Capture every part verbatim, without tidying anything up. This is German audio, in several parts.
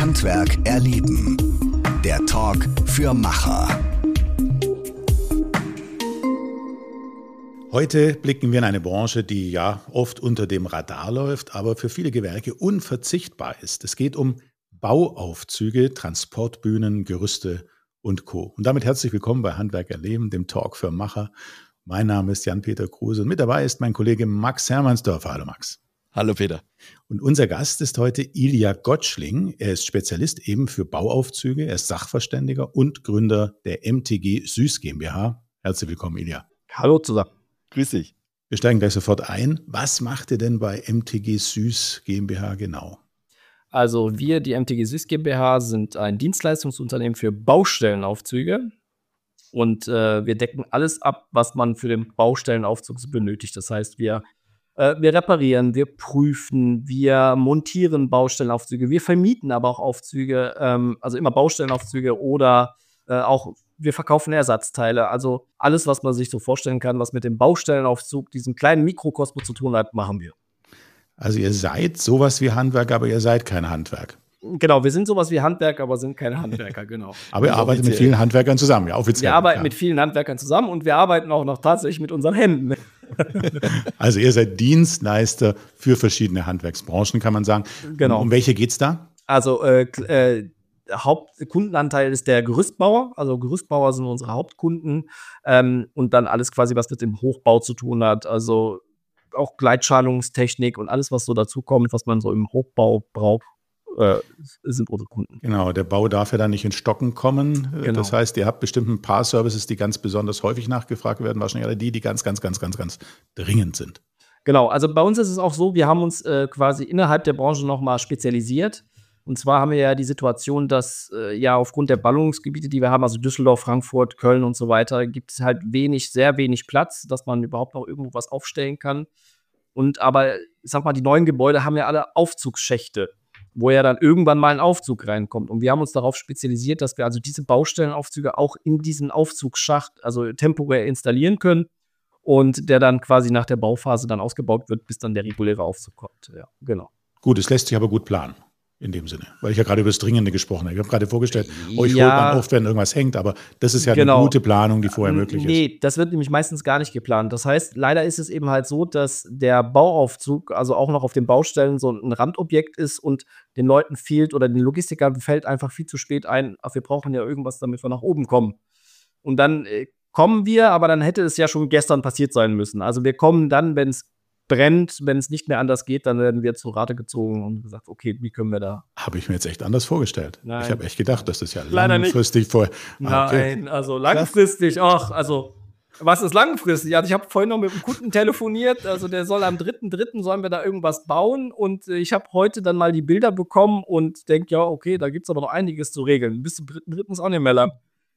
Handwerk erleben. Der Talk für Macher. Heute blicken wir in eine Branche, die ja oft unter dem Radar läuft, aber für viele Gewerke unverzichtbar ist. Es geht um Bauaufzüge, Transportbühnen, Gerüste und Co. Und damit herzlich willkommen bei Handwerk erleben, dem Talk für Macher. Mein Name ist Jan-Peter Kruse und mit dabei ist mein Kollege Max Hermannsdörfer. Hallo Max. Hallo Peter. Und unser Gast ist heute Ilja Gottschling. Er ist Spezialist eben für Bauaufzüge, er ist Sachverständiger und Gründer der M T G Süß GmbH. Herzlich willkommen, Ilja. Hallo zusammen. Grüß dich. Wir steigen gleich sofort ein. Was macht ihr denn bei M T G Süß GmbH genau? Also wir, die M T G Süß GmbH, sind ein Dienstleistungsunternehmen für Baustellenaufzüge. Und äh, wir decken alles ab, was man für den Baustellenaufzug benötigt. Das heißt, wir äh, Wir reparieren, wir prüfen, wir montieren Baustellenaufzüge, wir vermieten aber auch Aufzüge, ähm, also immer Baustellenaufzüge oder äh, auch wir verkaufen Ersatzteile. Also alles, was man sich so vorstellen kann, was mit dem Baustellenaufzug, diesem kleinen Mikrokosmos zu tun hat, machen wir. Also ihr seid sowas wie Handwerk, aber ihr seid kein Handwerk. Genau, wir sind sowas wie Handwerker, aber sind keine Handwerker, genau. Aber ihr arbeitet mit vielen Handwerkern zusammen, ja, offiziell. Wir arbeiten ja. mit vielen Handwerkern zusammen und wir arbeiten auch noch tatsächlich mit unseren Händen. Also ihr seid Dienstleister für verschiedene Handwerksbranchen, kann man sagen. Genau. Um welche geht's da? Also äh, äh, Hauptkundenanteil ist der Gerüstbauer. Also Gerüstbauer sind unsere Hauptkunden. Ähm, und dann alles quasi, was mit dem Hochbau zu tun hat. Also auch Gleitschalungstechnik und alles, was so dazukommt, was man so im Hochbau braucht, äh, sind unsere Kunden. Genau, der Bau darf ja dann nicht in Stocken kommen. Genau. Das heißt, ihr habt bestimmt ein paar Services, die ganz besonders häufig nachgefragt werden. Wahrscheinlich alle die, die ganz, ganz, ganz, ganz, ganz dringend sind. Genau, also bei uns ist es auch so, wir haben uns äh, quasi innerhalb der Branche nochmal spezialisiert. Und zwar haben wir ja die Situation, dass äh, ja aufgrund der Ballungsgebiete, die wir haben, also Düsseldorf, Frankfurt, Köln und so weiter, gibt es halt wenig, sehr wenig Platz, dass man überhaupt noch irgendwo was aufstellen kann. Und aber, ich sag mal, die neuen Gebäude haben ja alle Aufzugsschächte, wo ja dann irgendwann mal ein Aufzug reinkommt. Und wir haben uns darauf spezialisiert, dass wir also diese Baustellenaufzüge auch in diesen Aufzugsschacht, also temporär installieren können und der dann quasi nach der Bauphase dann ausgebaut wird, bis dann der reguläre Aufzug kommt. Ja, genau. Gut, es lässt sich aber gut planen. In dem Sinne, weil ich ja gerade über das Dringende gesprochen habe. Ich habe gerade vorgestellt, euch Ja. holt man oft, wenn irgendwas hängt, aber das ist ja Genau. eine gute Planung, die vorher möglich ist. Nee, das wird nämlich meistens gar nicht geplant. Das heißt, leider ist es eben halt so, dass der Bauaufzug, also auch noch auf den Baustellen, so ein Randobjekt ist und den Leuten fehlt oder den Logistikern fällt einfach viel zu spät ein, ach, wir brauchen ja irgendwas, damit wir nach oben kommen. Und dann äh, kommen wir, aber dann hätte es ja schon gestern passiert sein müssen. Also wir kommen dann, wenn es brennt, wenn es nicht mehr anders geht, dann werden wir zur Rate gezogen und gesagt, okay, wie können wir da? Habe ich mir jetzt echt anders vorgestellt. Nein. Ich habe echt gedacht, dass das ja Leider nicht. langfristig vorher. Ah, okay. Nein, also langfristig, ach, also was ist langfristig? Also ich habe vorhin noch mit einem Kunden telefoniert, also der soll am dritten dritten sollen wir da irgendwas bauen und äh, ich habe heute dann mal die Bilder bekommen und denke, ja, okay, da gibt es aber noch einiges zu regeln. Bis zum dritten dritten ist auch nicht mehr lang.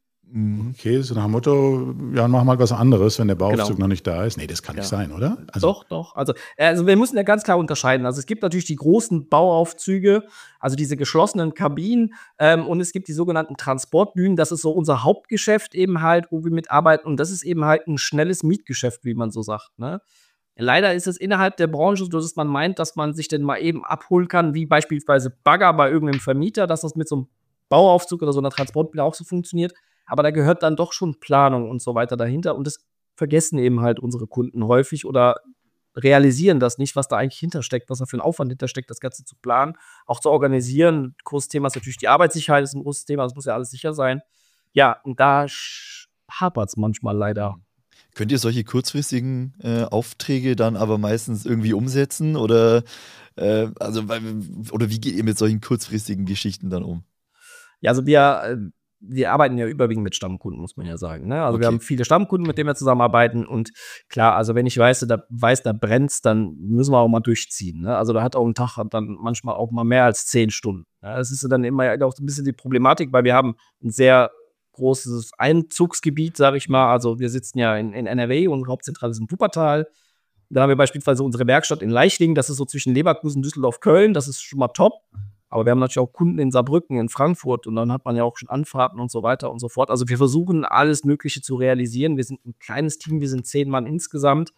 Okay, so nach dem Motto, ja, mach mal was anderes, wenn der Bauaufzug Genau. noch nicht da ist. Nee, das kann nicht Ja. sein, oder? Also, Doch, doch. Also, äh, also wir müssen ja ganz klar unterscheiden. Also es gibt natürlich die großen Bauaufzüge, also diese geschlossenen Kabinen ähm, und es gibt die sogenannten Transportbühnen. Das ist so unser Hauptgeschäft eben halt, wo wir mitarbeiten und das ist eben halt ein schnelles Mietgeschäft, wie man so sagt, ne? Leider ist es innerhalb der Branche so, dass man meint, dass man sich denn mal eben abholen kann, wie beispielsweise Bagger bei irgendeinem Vermieter, dass das mit so einem Bauaufzug oder so einer Transportbühne auch so funktioniert. Aber da gehört dann doch schon Planung und so weiter dahinter. Und das vergessen eben halt unsere Kunden häufig oder realisieren das nicht, was da eigentlich hintersteckt, was da für ein Aufwand hintersteckt, das Ganze zu planen, auch zu organisieren. Großes Thema ist natürlich die Arbeitssicherheit, ist ein großes Thema, das muss ja alles sicher sein. Ja, und da hapert es manchmal leider. Könnt ihr solche kurzfristigen äh, Aufträge dann aber meistens irgendwie umsetzen oder, äh, also, weil, oder wie geht ihr mit solchen kurzfristigen Geschichten dann um? Ja, also wir, äh, wir arbeiten ja überwiegend mit Stammkunden, muss man ja sagen. Ne? Also Okay. wir haben viele Stammkunden, mit denen wir zusammenarbeiten. Und klar, also wenn ich weiß, da weiß, da brennt's, dann müssen wir auch mal durchziehen. Ne? Also da hat auch ein Tag dann manchmal auch mal mehr als zehn Stunden. Ja, das ist dann immer auch so ein bisschen die Problematik, weil wir haben ein sehr großes Einzugsgebiet, sage ich mal. Also wir sitzen ja in, in N R W, unsere Hauptzentrale ist in Wuppertal. Dann haben wir beispielsweise unsere Werkstatt in Leichlingen, das ist so zwischen Leverkusen, Düsseldorf, Köln, das ist schon mal top. Aber wir haben natürlich auch Kunden in Saarbrücken, in Frankfurt und dann hat man ja auch schon Anfahrten und so weiter und so fort. Also wir versuchen alles Mögliche zu realisieren. Wir sind ein kleines Team, wir sind zehn Mann insgesamt.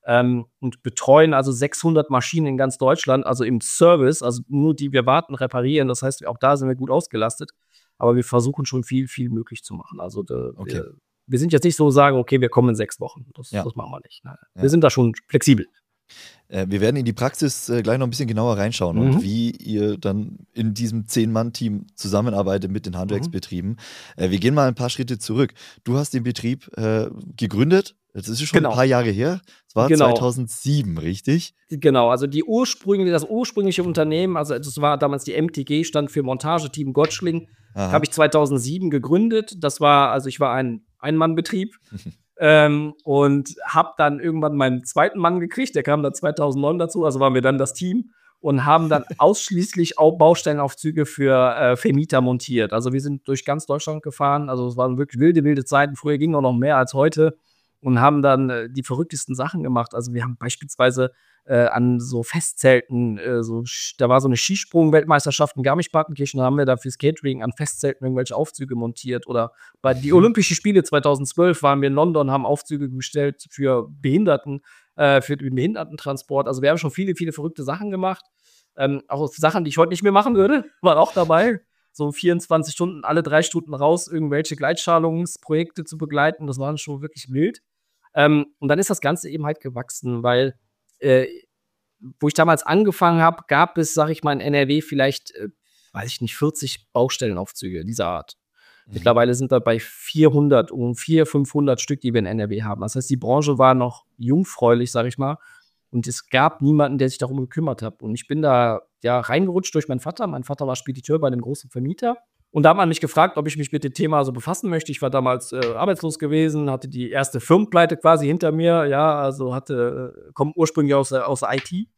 ähm, und betreuen also sechshundert Maschinen in ganz Deutschland, also im Service, also nur die wir warten, reparieren. Das heißt, auch da sind wir gut ausgelastet. Aber wir versuchen schon viel, viel möglich zu machen. Also da, Okay. wir, wir sind jetzt nicht so sagen, okay, wir kommen in sechs Wochen. Das, Ja. das machen wir nicht. Nein. Ja. Wir sind da schon flexibel. Äh, wir werden in die Praxis äh, gleich noch ein bisschen genauer reinschauen Mhm. und wie ihr dann in diesem Zehn-Mann-Team zusammenarbeitet mit den Handwerksbetrieben. Äh, wir gehen mal ein paar Schritte zurück. Du hast den Betrieb äh, gegründet. Das ist schon Genau. ein paar Jahre her. Es war Genau. zweitausendsieben, richtig? Genau, also die ursprüngliche, das ursprüngliche Unternehmen, also das war damals die M T G, stand für Montageteam Gottschling, Aha. habe ich zweitausendsieben gegründet. Das war, also ich war ein Ein-Mann-Betrieb ähm, und habe dann irgendwann meinen zweiten Mann gekriegt, der kam dann zweitausendneun dazu, also waren wir dann das Team und haben dann ausschließlich Au- Baustellenaufzüge für äh, Vermieter montiert. Also wir sind durch ganz Deutschland gefahren, also es waren wirklich wilde, wilde Zeiten. Früher ging auch noch mehr als heute und haben dann äh, die verrücktesten Sachen gemacht. Also wir haben beispielsweise äh, an so Festzelten, äh, so, Sch- da war so eine Skisprung-Weltmeisterschaft in Garmisch-Partenkirchen, da haben wir da fürs Catering an Festzelten irgendwelche Aufzüge montiert. Oder bei die Olympischen Spiele zweitausendzwölf waren wir in London, haben Aufzüge gestellt für Behinderten, äh, für den Behindertentransport. Also wir haben schon viele, viele verrückte Sachen gemacht. Ähm, auch Sachen, die ich heute nicht mehr machen würde, waren auch dabei. So vierundzwanzig Stunden, alle drei Stunden raus, irgendwelche Gleitschalungsprojekte zu begleiten. Das war schon wirklich wild. Ähm, und dann ist das Ganze eben halt gewachsen, weil äh, wo ich damals angefangen habe, gab es, sag ich mal, in N R W vielleicht, äh, weiß ich nicht, vierzig Baustellenaufzüge dieser Art. Mhm. Mittlerweile sind wir bei vierhundert, um vierhundert, fünfhundert Stück, die wir in N R W haben. Das heißt, die Branche war noch jungfräulich, sag ich mal. Und es gab niemanden, der sich darum gekümmert hat. Und ich bin da ja reingerutscht durch meinen Vater. Mein Vater war Spediteur bei einem großen Vermieter. Und da hat man mich gefragt, ob ich mich mit dem Thema so befassen möchte. Ich war damals äh, arbeitslos gewesen, hatte die erste Firmenpleite quasi hinter mir. Ja, also hatte, äh, komme ursprünglich aus, der- aus der I T.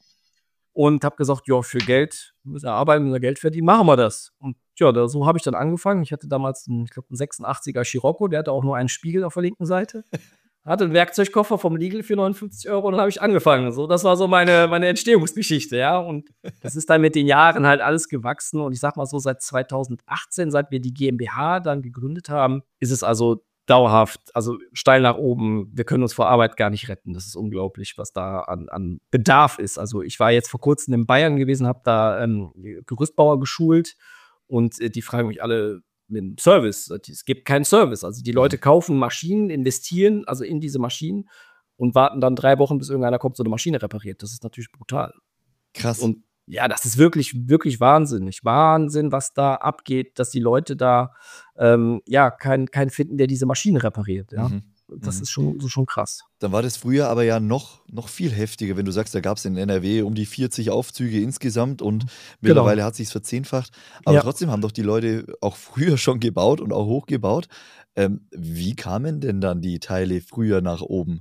Und habe gesagt, ja, für Geld, wir müssen ja arbeiten, müssen wir Geld verdienen, machen wir das. Und ja, da, so habe ich dann angefangen. Ich hatte damals einen, ich glaube, einen sechsundachtziger Scirocco, der hatte auch nur einen Spiegel auf der linken Seite. Hatte einen Werkzeugkoffer vom Lidl für neunundfünfzig Euro und dann habe ich angefangen. So, das war so meine, meine Entstehungsgeschichte, ja. Und das ist dann mit den Jahren halt alles gewachsen. Und ich sag mal so, seit zweitausendachtzehn, seit wir die GmbH dann gegründet haben, ist es also dauerhaft, also steil nach oben. Wir können uns vor Arbeit gar nicht retten. Das ist unglaublich, was da an, an Bedarf ist. Also ich war jetzt vor kurzem in Bayern gewesen, habe da ähm, Gerüstbauer geschult und äh, die fragen mich alle mit dem Service. Es gibt keinen Service. Also die Leute kaufen Maschinen, investieren also in diese Maschinen und warten dann drei Wochen, bis irgendeiner kommt, so eine Maschine repariert. Das ist natürlich brutal. Krass. Und ja, das ist wirklich, wirklich wahnsinnig. Wahnsinn, was da abgeht, dass die Leute da ähm, ja keinen keinen finden, der diese Maschine repariert. Ja. Mhm. Das Mhm. ist schon, so schon krass. Dann war das früher aber ja noch, noch viel heftiger, wenn du sagst, da gab es in N R W um die vierzig Aufzüge insgesamt und mittlerweile hat sich verzehnfacht. Aber Ja. trotzdem haben doch die Leute auch früher schon gebaut und auch hochgebaut. Ähm, wie kamen denn dann die Teile früher nach oben?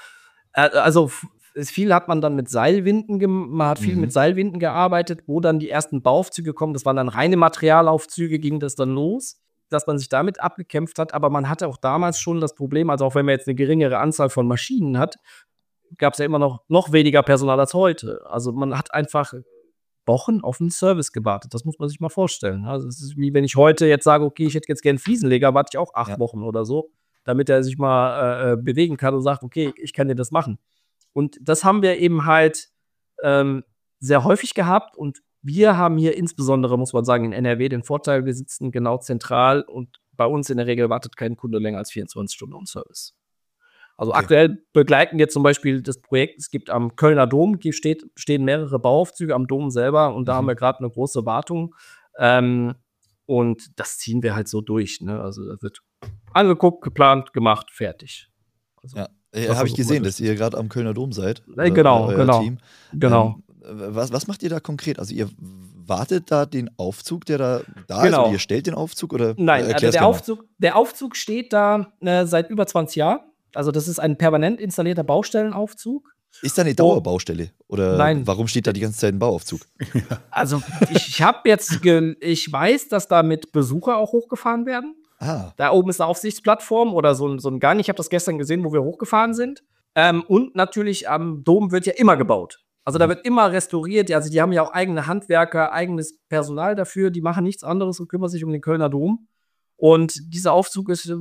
Äh, Also f- es- viel hat man dann mit Seilwinden, gem- man hat viel Mhm. mit Seilwinden gearbeitet, wo dann die ersten Bauaufzüge kommen. Das waren dann reine Materialaufzüge, ging das dann los, dass man sich damit abgekämpft hat. Aber man hatte auch damals schon das Problem, also auch wenn man jetzt eine geringere Anzahl von Maschinen hat, gab es ja immer noch, noch weniger Personal als heute. Also man hat einfach Wochen auf einen Service gewartet. Das muss man sich mal vorstellen. Also es ist wie wenn ich heute jetzt sage, okay, ich hätte jetzt gerne einen Fliesenleger, warte ich auch acht Ja. Wochen oder so, damit er sich mal äh, äh, bewegen kann und sagt, okay, ich kann dir das machen. Und das haben wir eben halt ähm, sehr häufig gehabt. Und wir haben hier insbesondere, muss man sagen, in N R W den Vorteil, wir sitzen genau zentral und bei uns in der Regel wartet kein Kunde länger als vierundzwanzig Stunden auf Service. Also Okay. aktuell begleiten wir zum Beispiel das Projekt, es gibt am Kölner Dom, hier steht, stehen mehrere Bauaufzüge am Dom selber und da Mhm. haben wir gerade eine große Wartung. Ähm, und das ziehen wir halt so durch. Ne? Also das wird angeguckt, geplant, gemacht, fertig. Also, Ja, äh, Das habe ich versuchen wir gesehen, dass ihr gerade am Kölner Dom seid. Äh, genau, euer genau. Team. Genau. Ähm, was, was macht ihr da konkret? Also ihr wartet da den Aufzug, der da, da ist, Genau. oder ihr stellt den Aufzug? Oder? Nein, Äh, also erklär's der, gerne mal. Aufzug, der Aufzug steht da äh, seit über zwanzig Jahren. Also das ist ein permanent installierter Baustellenaufzug. Ist da eine Dauerbaustelle? Oder Nein. warum steht da die ganze Zeit ein Bauaufzug? Also ich, ich habe jetzt, ge ich weiß, dass da mit Besucher auch hochgefahren werden. Ah, Da oben ist eine Aufsichtsplattform oder so, ein- so ein Gang. Ich habe das gestern gesehen, wo wir hochgefahren sind. Ähm, und natürlich am Dom wird ja immer gebaut. Also da wird immer restauriert. Also die haben ja auch eigene Handwerker, eigenes Personal dafür. Die machen nichts anderes und kümmern sich um den Kölner Dom. Und dieser Aufzug ist ähm,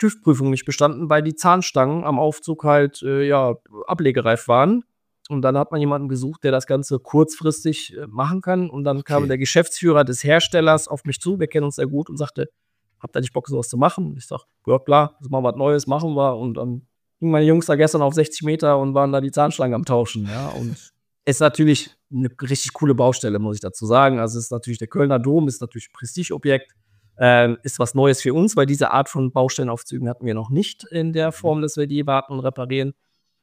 TÜV-Prüfung nicht bestanden, weil die Zahnstangen am Aufzug halt, äh, ja, ablegereif waren. Und dann hat man jemanden gesucht, der das Ganze kurzfristig äh, machen kann. Und dann kam Okay. der Geschäftsführer des Herstellers auf mich zu, wir kennen uns sehr gut, und sagte, habt ihr nicht Bock, sowas zu machen? Ich sag, ja klar, das ist mal was Neues, machen wir. Und dann gingen meine Jungs da gestern auf sechzig Meter und waren da die Zahnstangen am Tauschen. Ja, und ist natürlich eine richtig coole Baustelle, muss ich dazu sagen. Also es ist natürlich der Kölner Dom, ist natürlich ein Prestigeobjekt, ähm, ist was Neues für uns, weil diese Art von Baustellenaufzügen hatten wir noch nicht in der Form, dass wir die warten und reparieren.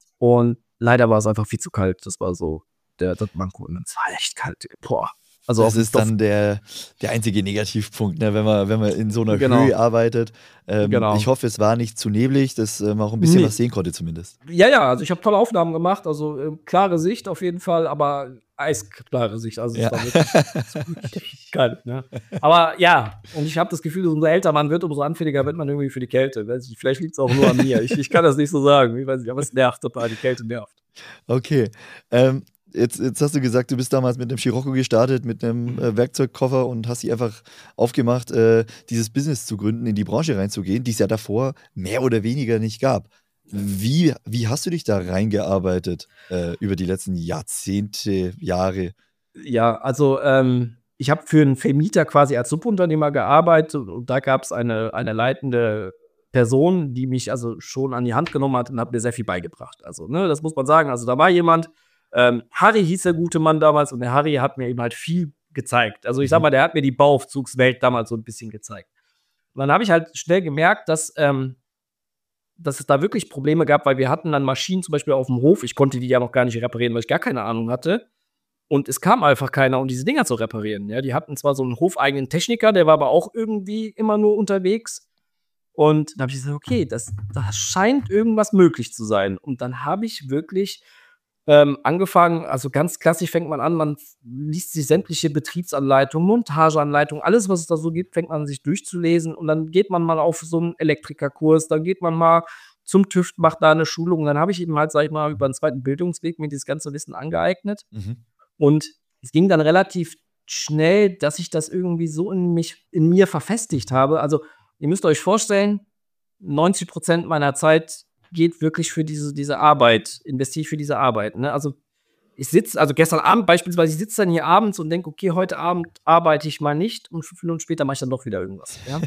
Und leider war es einfach viel zu kalt. Das war so der, das Manko. Und es war echt kalt. Boah. Also Das auf dem ist dann der, der einzige Negativpunkt, ne, wenn man, wenn man in so einer Genau. Höhe arbeitet. Ähm, Genau. Ich hoffe, es war nicht zu neblig, dass äh, man auch ein bisschen Nee. was sehen konnte zumindest. Ja, ja, also ich habe tolle Aufnahmen gemacht, also äh, klare Sicht auf jeden Fall, aber eisklare Sicht, also es Ja. war wirklich richtig kalt, ne? Aber ja, und ich habe das Gefühl, umso älter man wird, umso anfälliger wird man irgendwie für die Kälte. Weiß nicht, vielleicht liegt es auch nur an mir, ich, ich kann das nicht so sagen, ich weiß nicht, aber es nervt total, die Kälte nervt. Okay. Ähm, jetzt, jetzt hast du gesagt, du bist damals mit einem Scirocco gestartet, mit einem äh, Werkzeugkoffer und hast dich einfach aufgemacht, äh, dieses Business zu gründen, in die Branche reinzugehen, die es ja davor mehr oder weniger nicht gab. Wie, wie hast du dich da reingearbeitet äh, über die letzten Jahrzehnte, Jahre? Ja, also ähm, ich habe für einen Vermieter quasi als Subunternehmer gearbeitet und da gab es eine, eine leitende Person, die mich also schon an die Hand genommen hat und hat mir sehr viel beigebracht. Also, ne, das muss man sagen. Also, da war jemand, ähm, Harry hieß der gute Mann damals, und der Harry hat mir eben halt viel gezeigt. Also, ich sag mal, der hat mir die Bauaufzugswelt damals so ein bisschen gezeigt. Und dann habe ich halt schnell gemerkt, dass, ähm, dass es da wirklich Probleme gab, weil wir hatten dann Maschinen zum Beispiel auf dem Hof. Ich konnte die ja noch gar nicht reparieren, weil ich gar keine Ahnung hatte. Und es kam einfach keiner, um diese Dinger zu reparieren. Ja, die hatten zwar so einen hofeigenen Techniker, der war aber auch irgendwie immer nur unterwegs. Und da habe ich gesagt, okay, das, das scheint irgendwas möglich zu sein. Und dann habe ich wirklich ähm, angefangen, also ganz klassisch fängt man an, man liest sich sämtliche Betriebsanleitungen, Montageanleitungen, alles, was es da so gibt, fängt man sich durchzulesen. Und dann geht man mal auf so einen Elektrikerkurs, dann geht man mal zum TÜV, macht da eine Schulung. Und dann habe ich eben halt, sag ich mal, über einen zweiten Bildungsweg mir dieses ganze Wissen angeeignet. Mhm. Und es ging dann relativ schnell, dass ich das irgendwie so in mich, in mir verfestigt habe. Also, ihr müsst euch vorstellen, neunzig Prozent meiner Zeit geht wirklich für diese, diese Arbeit, investiere ich für diese Arbeit. Ne? Also, ich sitze, also gestern Abend beispielsweise, ich sitze dann hier abends und denke, okay, heute Abend arbeite ich mal nicht und fünf Minuten später mache ich dann doch wieder irgendwas. Ja?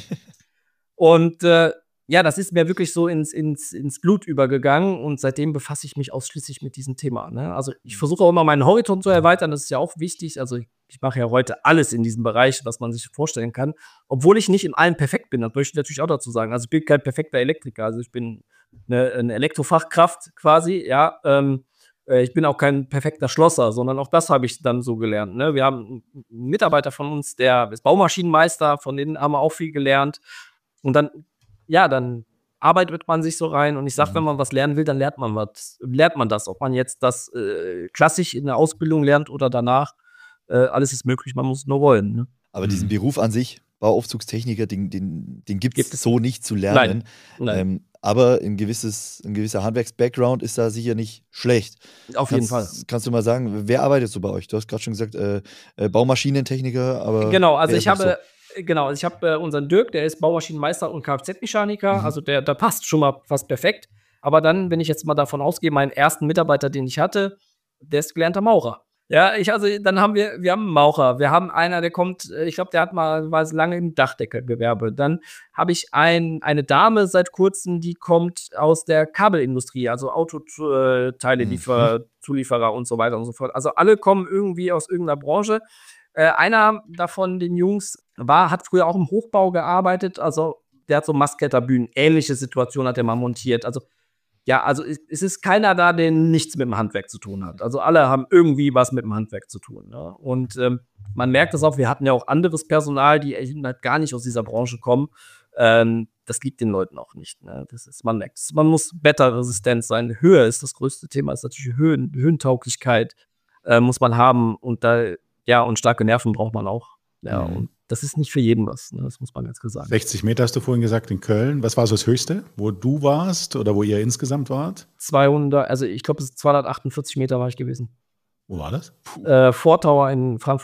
Und äh, ja, das ist mir wirklich so ins, ins, ins Blut übergegangen und seitdem befasse ich mich ausschließlich mit diesem Thema. Ne? Also ich versuche auch immer meinen Horizont zu erweitern, das ist ja auch wichtig. Also ich, ich mache ja heute alles in diesem Bereich, was man sich vorstellen kann, obwohl ich nicht in allem perfekt bin. Das möchte ich natürlich auch dazu sagen. Also ich bin kein perfekter Elektriker, also ich bin eine, eine Elektrofachkraft quasi, ja. Ähm, äh, ich bin auch kein perfekter Schlosser, sondern auch das habe ich dann so gelernt. Ne? Wir haben einen Mitarbeiter von uns, der ist Baumaschinenmeister, von denen haben wir auch viel gelernt. Und dann ja, dann arbeitet man sich so rein und ich sage, Mhm. wenn man was lernen will, dann lernt man was, lernt man das. Ob man jetzt das äh, klassisch in der Ausbildung lernt oder danach, äh, alles ist möglich, man muss es nur wollen. Ne? Aber diesen Beruf an sich, Bauaufzugstechniker, den, den, den gibt Gibt es es- so nicht zu lernen. Nein. Ähm, aber ein, gewisses, ein gewisser Handwerks-Background ist da sicher nicht schlecht. Auf jeden kannst, Fall. Kannst du mal sagen, wer arbeitet so bei euch? Du hast gerade schon gesagt, äh, äh, Baumaschinentechniker, aber. Genau, also wer ich ist noch habe, genau, also ich habe äh, unseren Dirk, der ist Baumaschinenmeister und Kfz-Mechaniker, Mhm. also der, der passt schon mal fast perfekt. Aber dann, wenn ich jetzt mal davon ausgehe, meinen ersten Mitarbeiter, den ich hatte, der ist gelernter Maurer. Ja, ich, also dann haben wir, wir haben einen Maurer, wir haben einer, der kommt, äh, ich glaube, der hat mal, war lange im Dachdeckergewerbe. Dann habe ich ein, eine Dame seit kurzem, die kommt aus der Kabelindustrie, also Autoteile, Mhm. Liefer, Zulieferer und so weiter und so fort. Also alle kommen irgendwie aus irgendeiner Branche. Äh, einer davon, den Jungs, war, hat früher auch im Hochbau gearbeitet, also der hat so Mastketterbühnen, ähnliche Situation hat er mal montiert. Also ja, also es es ist keiner da, der nichts mit dem Handwerk zu tun hat. Also alle haben irgendwie was mit dem Handwerk zu tun. Ne? Und ähm, man merkt das auch, wir hatten ja auch anderes Personal, die eben halt gar nicht aus dieser Branche kommen. Ähm, das liegt den Leuten auch nicht. Ne? Das ist, man merkt es. Man muss wetterresistent sein. Höhe ist das größte Thema, ist natürlich Höhen, Höhentauglichkeit äh, muss man haben. Und da, ja, und starke Nerven braucht man auch. Ja, Mhm. und das ist nicht für jeden was. Ne? Das muss man ganz klar sagen. sechzig Meter hast du vorhin gesagt in Köln. Was war so das Höchste, wo du warst oder wo ihr insgesamt wart? zweihundert, also ich glaube, es ist zweihundertachtundvierzig Meter war ich gewesen. Wo war das? Äh, Vortower in Frankfurt.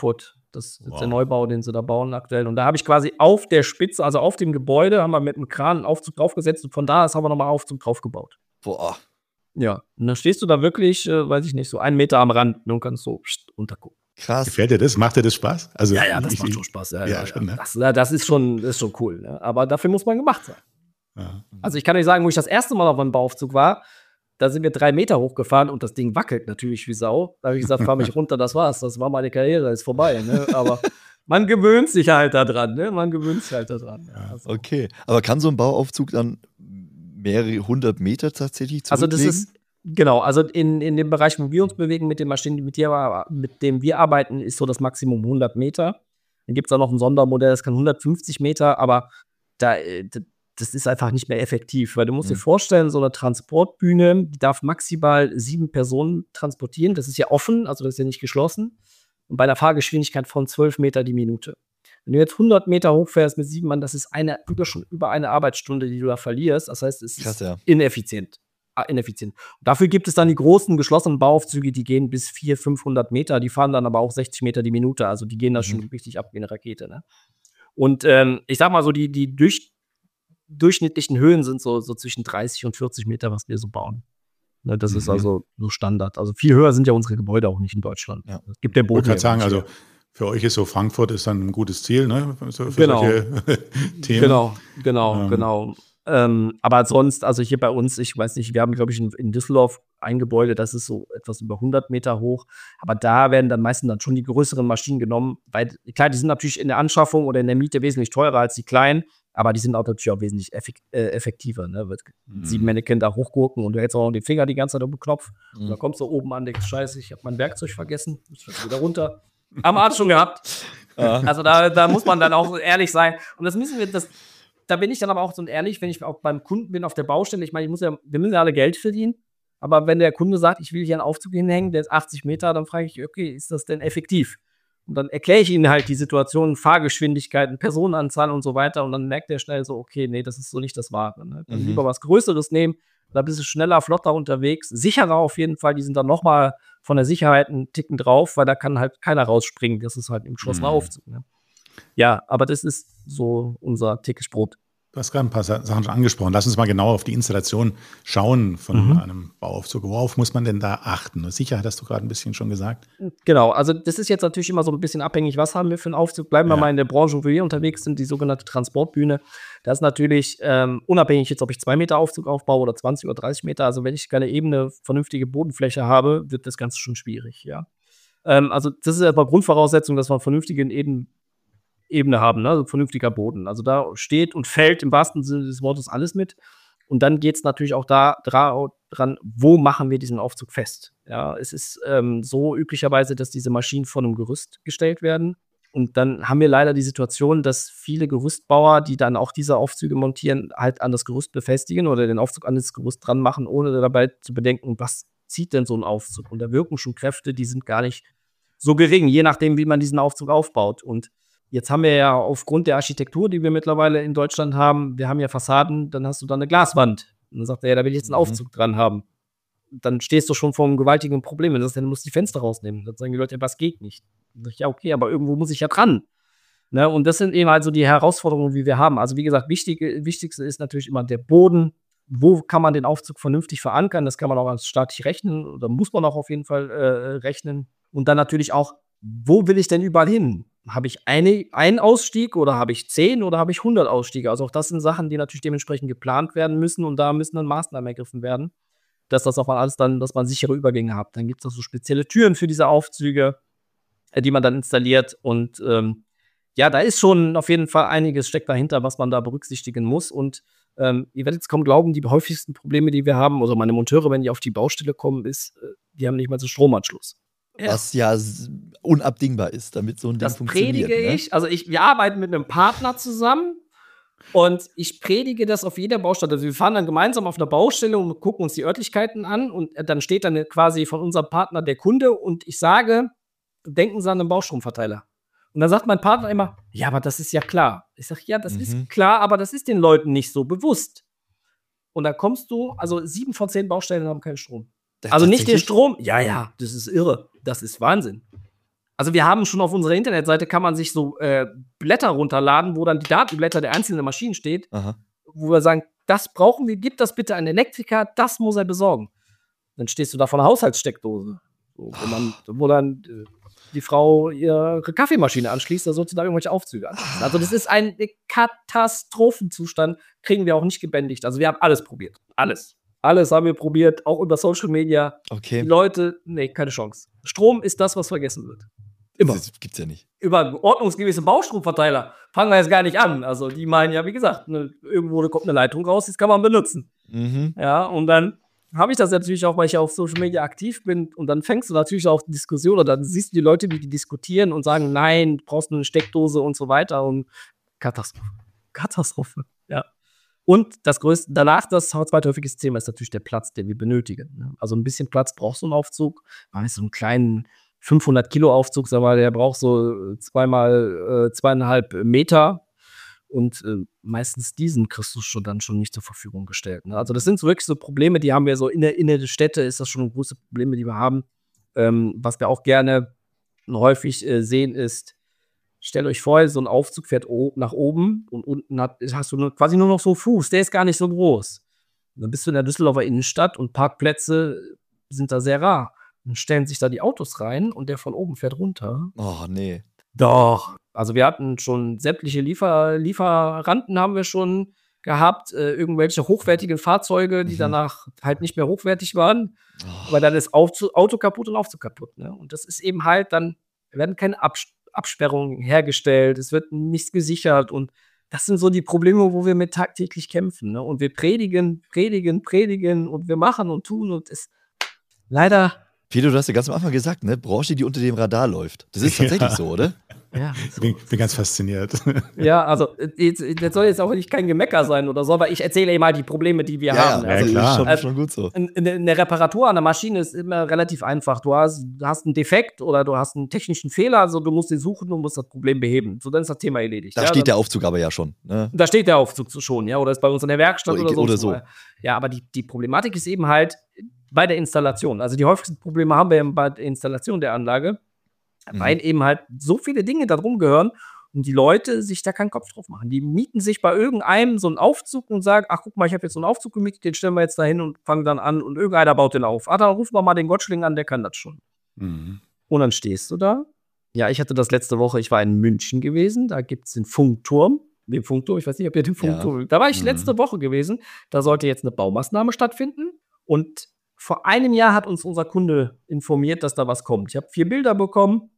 Das ist Wow. der Neubau, den sie da bauen aktuell. Und da habe ich quasi auf der Spitze, also auf dem Gebäude, haben wir mit einem Kran einen Aufzug draufgesetzt und von da aus haben wir nochmal Aufzug draufgebaut. Boah. Ja, und dann stehst du da wirklich, äh, weiß ich nicht, so einen Meter am Rand und kannst so pst, runtergucken. Krass. Gefällt dir das? Macht dir das Spaß? Also, Ja, ja, das ich- macht ich- schon Spaß. Ja, ja, ja, schon, ja. ne? Das, ja, das ist schon, das ist schon cool. Ne? Aber dafür muss man gemacht sein. Ja. Also ich kann euch sagen, wo ich das erste Mal auf einem Bauaufzug war, da sind wir drei Meter hochgefahren und das Ding wackelt natürlich wie Sau. Da habe ich gesagt, fahr mich runter, das war's. Das war meine Karriere, ist vorbei. Ne? Aber man gewöhnt sich halt da dran. Ne? Man gewöhnt sich halt da dran. Ja. Also, Okay. Aber kann so ein Bauaufzug dann mehrere hundert Meter tatsächlich also zurücklegen? das ist, genau, also in, in dem Bereich, wo wir uns bewegen, mit den Maschinen, mit, der, mit dem wir arbeiten, ist so das Maximum hundert Meter. Dann gibt es auch noch ein Sondermodell, das kann hundertfünfzig Meter, aber da, äh, d- das ist einfach nicht mehr effektiv, weil du musst dir Mhm. vorstellen, so eine Transportbühne, die darf maximal sieben Personen transportieren. Das ist ja offen, also das ist ja nicht geschlossen. Und bei einer Fahrgeschwindigkeit von zwölf Meter die Minute. Wenn du jetzt hundert Meter hochfährst mit sieben Mann, das ist eine, über, schon über eine Arbeitsstunde, die du da verlierst. Das heißt, es Krass, ist ja. ineffizient. Ah, ineffizient. Und dafür gibt es dann die großen geschlossenen Bauaufzüge, die gehen bis vierhundert, fünfhundert Meter, die fahren dann aber auch sechzig Meter die Minute, also die gehen da Mhm. schon richtig ab wie eine Rakete. Ne? Und ähm, ich sag mal so, die, die durch, durchschnittlichen Höhen sind so, so zwischen dreißig und vierzig Meter, was wir so bauen. Ne, das ist Mhm. also so Standard. Also viel höher sind ja unsere Gebäude auch nicht in Deutschland. Ja. Es gibt der Ich wollte Boden. gerade ja sagen, nicht also höher. für euch ist so Frankfurt ist dann ein gutes Ziel, ne? So für Genau. solche Themen. Genau, genau, Ähm. genau. Ähm, aber sonst, also hier bei uns, ich weiß nicht, wir haben, glaube ich, in, in Düsseldorf ein Gebäude, das ist so etwas über hundert Meter hoch. Aber da werden dann meistens dann schon die größeren Maschinen genommen, weil, klar, die sind natürlich in der Anschaffung oder in der Miete wesentlich teurer als die kleinen, aber die sind auch natürlich auch wesentlich effek äh, effektiver. Ne? Wird Mhm. sieben Mannequin da hochgurken und du hältst auch noch den Finger die ganze Zeit auf den Knopf. Und Mhm. dann kommst du oben an, denkst, scheiße, ich habe mein Werkzeug vergessen, muss ich wieder runter. Am Arzt schon gehabt. Ja. Also da, da muss man dann auch ehrlich sein. Und das müssen wir, das, da bin ich dann aber auch so ehrlich, wenn ich auch beim Kunden bin auf der Baustelle. Ich meine, ich muss ja, wir müssen ja alle Geld verdienen. Aber wenn der Kunde sagt, ich will hier einen Aufzug hinhängen, der ist achtzig Meter, dann frage ich, okay, ist das denn effektiv? Und dann erkläre ich ihnen halt die Situation, Fahrgeschwindigkeiten, Personenanzahl und so weiter. Und dann merkt er schnell so, okay, nee, das ist so nicht das Wahre. Ne? Dann Mhm. lieber was Größeres nehmen, da bist du schneller, flotter unterwegs, sicherer auf jeden Fall. Die sind dann nochmal von der Sicherheit einen Ticken drauf, weil da kann halt keiner rausspringen. Das ist halt im geschlossenen Mhm. Aufzug. Ne? Ja, aber das ist so unser täglich Brot. Du hast gerade ein paar Sa- Sachen schon angesprochen. Lass uns mal genau auf die Installation schauen von Mhm. einem Bauaufzug. Worauf muss man denn da achten? Sicherheit hast du gerade ein bisschen schon gesagt. Genau, also das ist jetzt natürlich immer so ein bisschen abhängig, was haben wir für einen Aufzug. Bleiben wir Ja. mal in der Branche, wo wir unterwegs sind, die sogenannte Transportbühne. Das ist natürlich ähm, unabhängig jetzt, ob ich zwei Meter Aufzug aufbaue oder zwanzig oder dreißig Meter. Also wenn ich keine ebene, vernünftige Bodenfläche habe, wird das Ganze schon schwierig, ja. Ähm, also das ist erstmal Grundvoraussetzung, dass wir eine vernünftige Eben Ebene haben, ne? Also vernünftiger Boden. Also da steht und fällt im wahrsten Sinne des Wortes alles mit. Und dann geht es natürlich auch da dra dran, wo machen wir diesen Aufzug fest. Ja, es ist ähm, so üblicherweise, dass diese Maschinen vor einem Gerüst gestellt werden. Und dann haben wir leider die Situation, dass viele Gerüstbauer, die dann auch diese Aufzüge montieren, halt an das Gerüst befestigen oder den Aufzug an das Gerüst dran machen, ohne dabei zu bedenken, was zieht denn so ein Aufzug. Und da wirken schon Kräfte, die sind gar nicht so gering, je nachdem, wie man diesen Aufzug aufbaut. Und jetzt haben wir ja aufgrund der Architektur, die wir mittlerweile in Deutschland haben, wir haben ja Fassaden, dann hast du da eine Glaswand. Und dann sagt er, ja, da will ich jetzt einen Mhm. Aufzug dran haben. Dann stehst du schon vor einem gewaltigen Problem. Dann sagst du, ja, du musst die Fenster rausnehmen. Dann sagen die Leute, ja, was geht nicht? Dann sag ich, ja, okay, aber irgendwo muss ich ja dran. Ne? Und das sind eben also die Herausforderungen, die wir haben. Also wie gesagt, wichtig, wichtigste ist natürlich immer der Boden. Wo kann man den Aufzug vernünftig verankern? Das kann man auch als staatlich rechnen oder muss man auch auf jeden Fall äh, rechnen. Und dann natürlich auch, wo will ich denn überall hin? Habe ich eine, einen Ausstieg oder habe ich zehn oder habe ich hundert Ausstiege? Also auch das sind Sachen, die natürlich dementsprechend geplant werden müssen und da müssen dann Maßnahmen ergriffen werden, dass das auch alles dann, dass man sichere Übergänge hat. Dann gibt es auch so spezielle Türen für diese Aufzüge, äh, die man dann installiert und ähm, ja, da ist schon auf jeden Fall einiges steckt dahinter, was man da berücksichtigen muss und ähm, ihr werdet jetzt kaum glauben, die häufigsten Probleme, die wir haben, also meine Monteure, wenn die auf die Baustelle kommen, ist, äh, die haben nicht mal so Stromanschluss. Ja. Was ja s- unabdingbar ist, damit so ein Ding Das funktioniert. predige ne? ich. Also ich, wir arbeiten mit einem Partner zusammen und ich predige das auf jeder Baustelle. Also wir fahren dann gemeinsam auf einer Baustelle und gucken uns die Örtlichkeiten an und dann steht dann quasi von unserem Partner der Kunde und ich sage, denken Sie an den Baustromverteiler. Und dann sagt mein Partner immer, ja, aber das ist ja klar. Ich sage, ja, das Mhm. ist klar, aber das ist den Leuten nicht so bewusst. Und da kommst du, also sieben von zehn Baustellen haben keinen Strom. Da- Also nicht den tatsächlich? Strom. Ja, ja, das ist irre. Das ist Wahnsinn. Also wir haben schon auf unserer Internetseite, kann man sich so äh, Blätter runterladen, wo dann die Datenblätter der einzelnen Maschinen steht, Aha. wo wir sagen, das brauchen wir, gib das bitte an den Elektriker, das muss er besorgen. Dann stehst du da vor einer Haushaltssteckdose, so, wo, man, wo dann äh, die Frau ihre Kaffeemaschine anschließt, da sollst du da irgendwelche Aufzüge anschließen. Also das ist ein Katastrophenzustand, kriegen wir auch nicht gebändigt. Also wir haben alles probiert, alles. Alles haben wir probiert, auch über Social Media. Okay. Die Leute, nee, keine Chance. Strom ist das, was vergessen wird. Immer. Das gibt's ja nicht. Über ordnungsgemäße Baustromverteiler fangen wir jetzt gar nicht an. Also die meinen ja, wie gesagt, ne, irgendwo kommt eine Leitung raus, das kann man benutzen. Mhm. Ja, und dann habe ich das natürlich auch, weil ich auf Social Media aktiv bin. Und dann fängst du natürlich auch die Diskussion oder dann siehst du die Leute, wie die diskutieren und sagen, nein, du brauchst nur eine Steckdose und so weiter. Und Katastrophe. Katastrophe, ja. Und das größte, danach das zweithäufigste Thema ist natürlich der Platz, den wir benötigen. Ne? Also ein bisschen Platz braucht so ein Aufzug. Weißt du, so einen kleinen fünfhundert Kilo Aufzug, sag mal, der braucht so zweimal äh, zweieinhalb Meter. Und äh, meistens diesen kriegst du schon dann schon nicht zur Verfügung gestellt. Ne? Also das sind so wirklich so Probleme, die haben wir so in der, in der Städte, ist das schon große Probleme, die wir haben. Ähm, was wir auch gerne häufig äh, sehen ist, stellt euch vor, so ein Aufzug fährt o- nach oben und unten hat, hast du nur, quasi nur noch so einen Fuß, der ist gar nicht so groß. Und dann bist du in der Düsseldorfer Innenstadt und Parkplätze sind da sehr rar. Dann stellen sich da die Autos rein und der von oben fährt runter. Oh, nee. Doch. Also wir hatten schon sämtliche Liefer- Lieferanten haben wir schon gehabt, äh, irgendwelche hochwertigen Fahrzeuge, die Mhm. danach halt nicht mehr hochwertig waren. Oh. Aber dann ist Aufzu- Auto kaputt und Aufzug kaputt. Ne? Und das ist eben halt dann, werden keine Abs- Absperrungen hergestellt, es wird nichts gesichert und das sind so die Probleme, wo wir mit tagtäglich kämpfen. Ne? Und wir predigen, predigen, predigen und wir machen und tun und es leider. Peter, du hast ja ganz am Anfang gesagt, ne? Branche, die unter dem Radar läuft. Das ist tatsächlich Ja. so, oder? Ja, Ich bin, bin ganz fasziniert. ja, also jetzt, das soll jetzt auch nicht kein Gemecker sein oder so, aber ich erzähle eben mal die Probleme, die wir haben. ja, Also, klar. Schon, Äh, schon gut so. in, in, in der Reparatur an der Maschine ist immer relativ einfach. Du hast, du hast einen Defekt oder du hast einen technischen Fehler, also du musst den suchen und musst das Problem beheben. So, dann ist das Thema erledigt. Da ja, steht dann, der Aufzug aber ja schon. Ne? Da steht der Aufzug so schon, ja, oder ist bei uns in der Werkstatt Oder- oder so. oder so. Ja, aber die, die Problematik ist eben halt bei der Installation. Also die häufigsten Probleme haben wir eben bei der Installation der Anlage, Mhm. weil eben halt so viele Dinge da drum gehören und die Leute sich da keinen Kopf drauf machen. Die mieten sich bei irgendeinem so einen Aufzug und sagen, ach guck mal, ich habe jetzt so einen Aufzug gemietet, den stellen wir jetzt da hin und fangen dann an und irgendeiner baut den auf. Ah, dann rufen wir mal den Gottschling an, der kann das schon. Mhm. Und dann stehst du da. Ja, ich hatte das letzte Woche, ich war in München gewesen, da gibt es den Funkturm. Den Funkturm, ich weiß nicht, ob ihr den Funkturm. Da war ich Mhm. letzte Woche gewesen. Da sollte jetzt eine Baumaßnahme stattfinden. Und vor einem Jahr hat uns unser Kunde informiert, dass da was kommt. Ich habe vier Bilder bekommen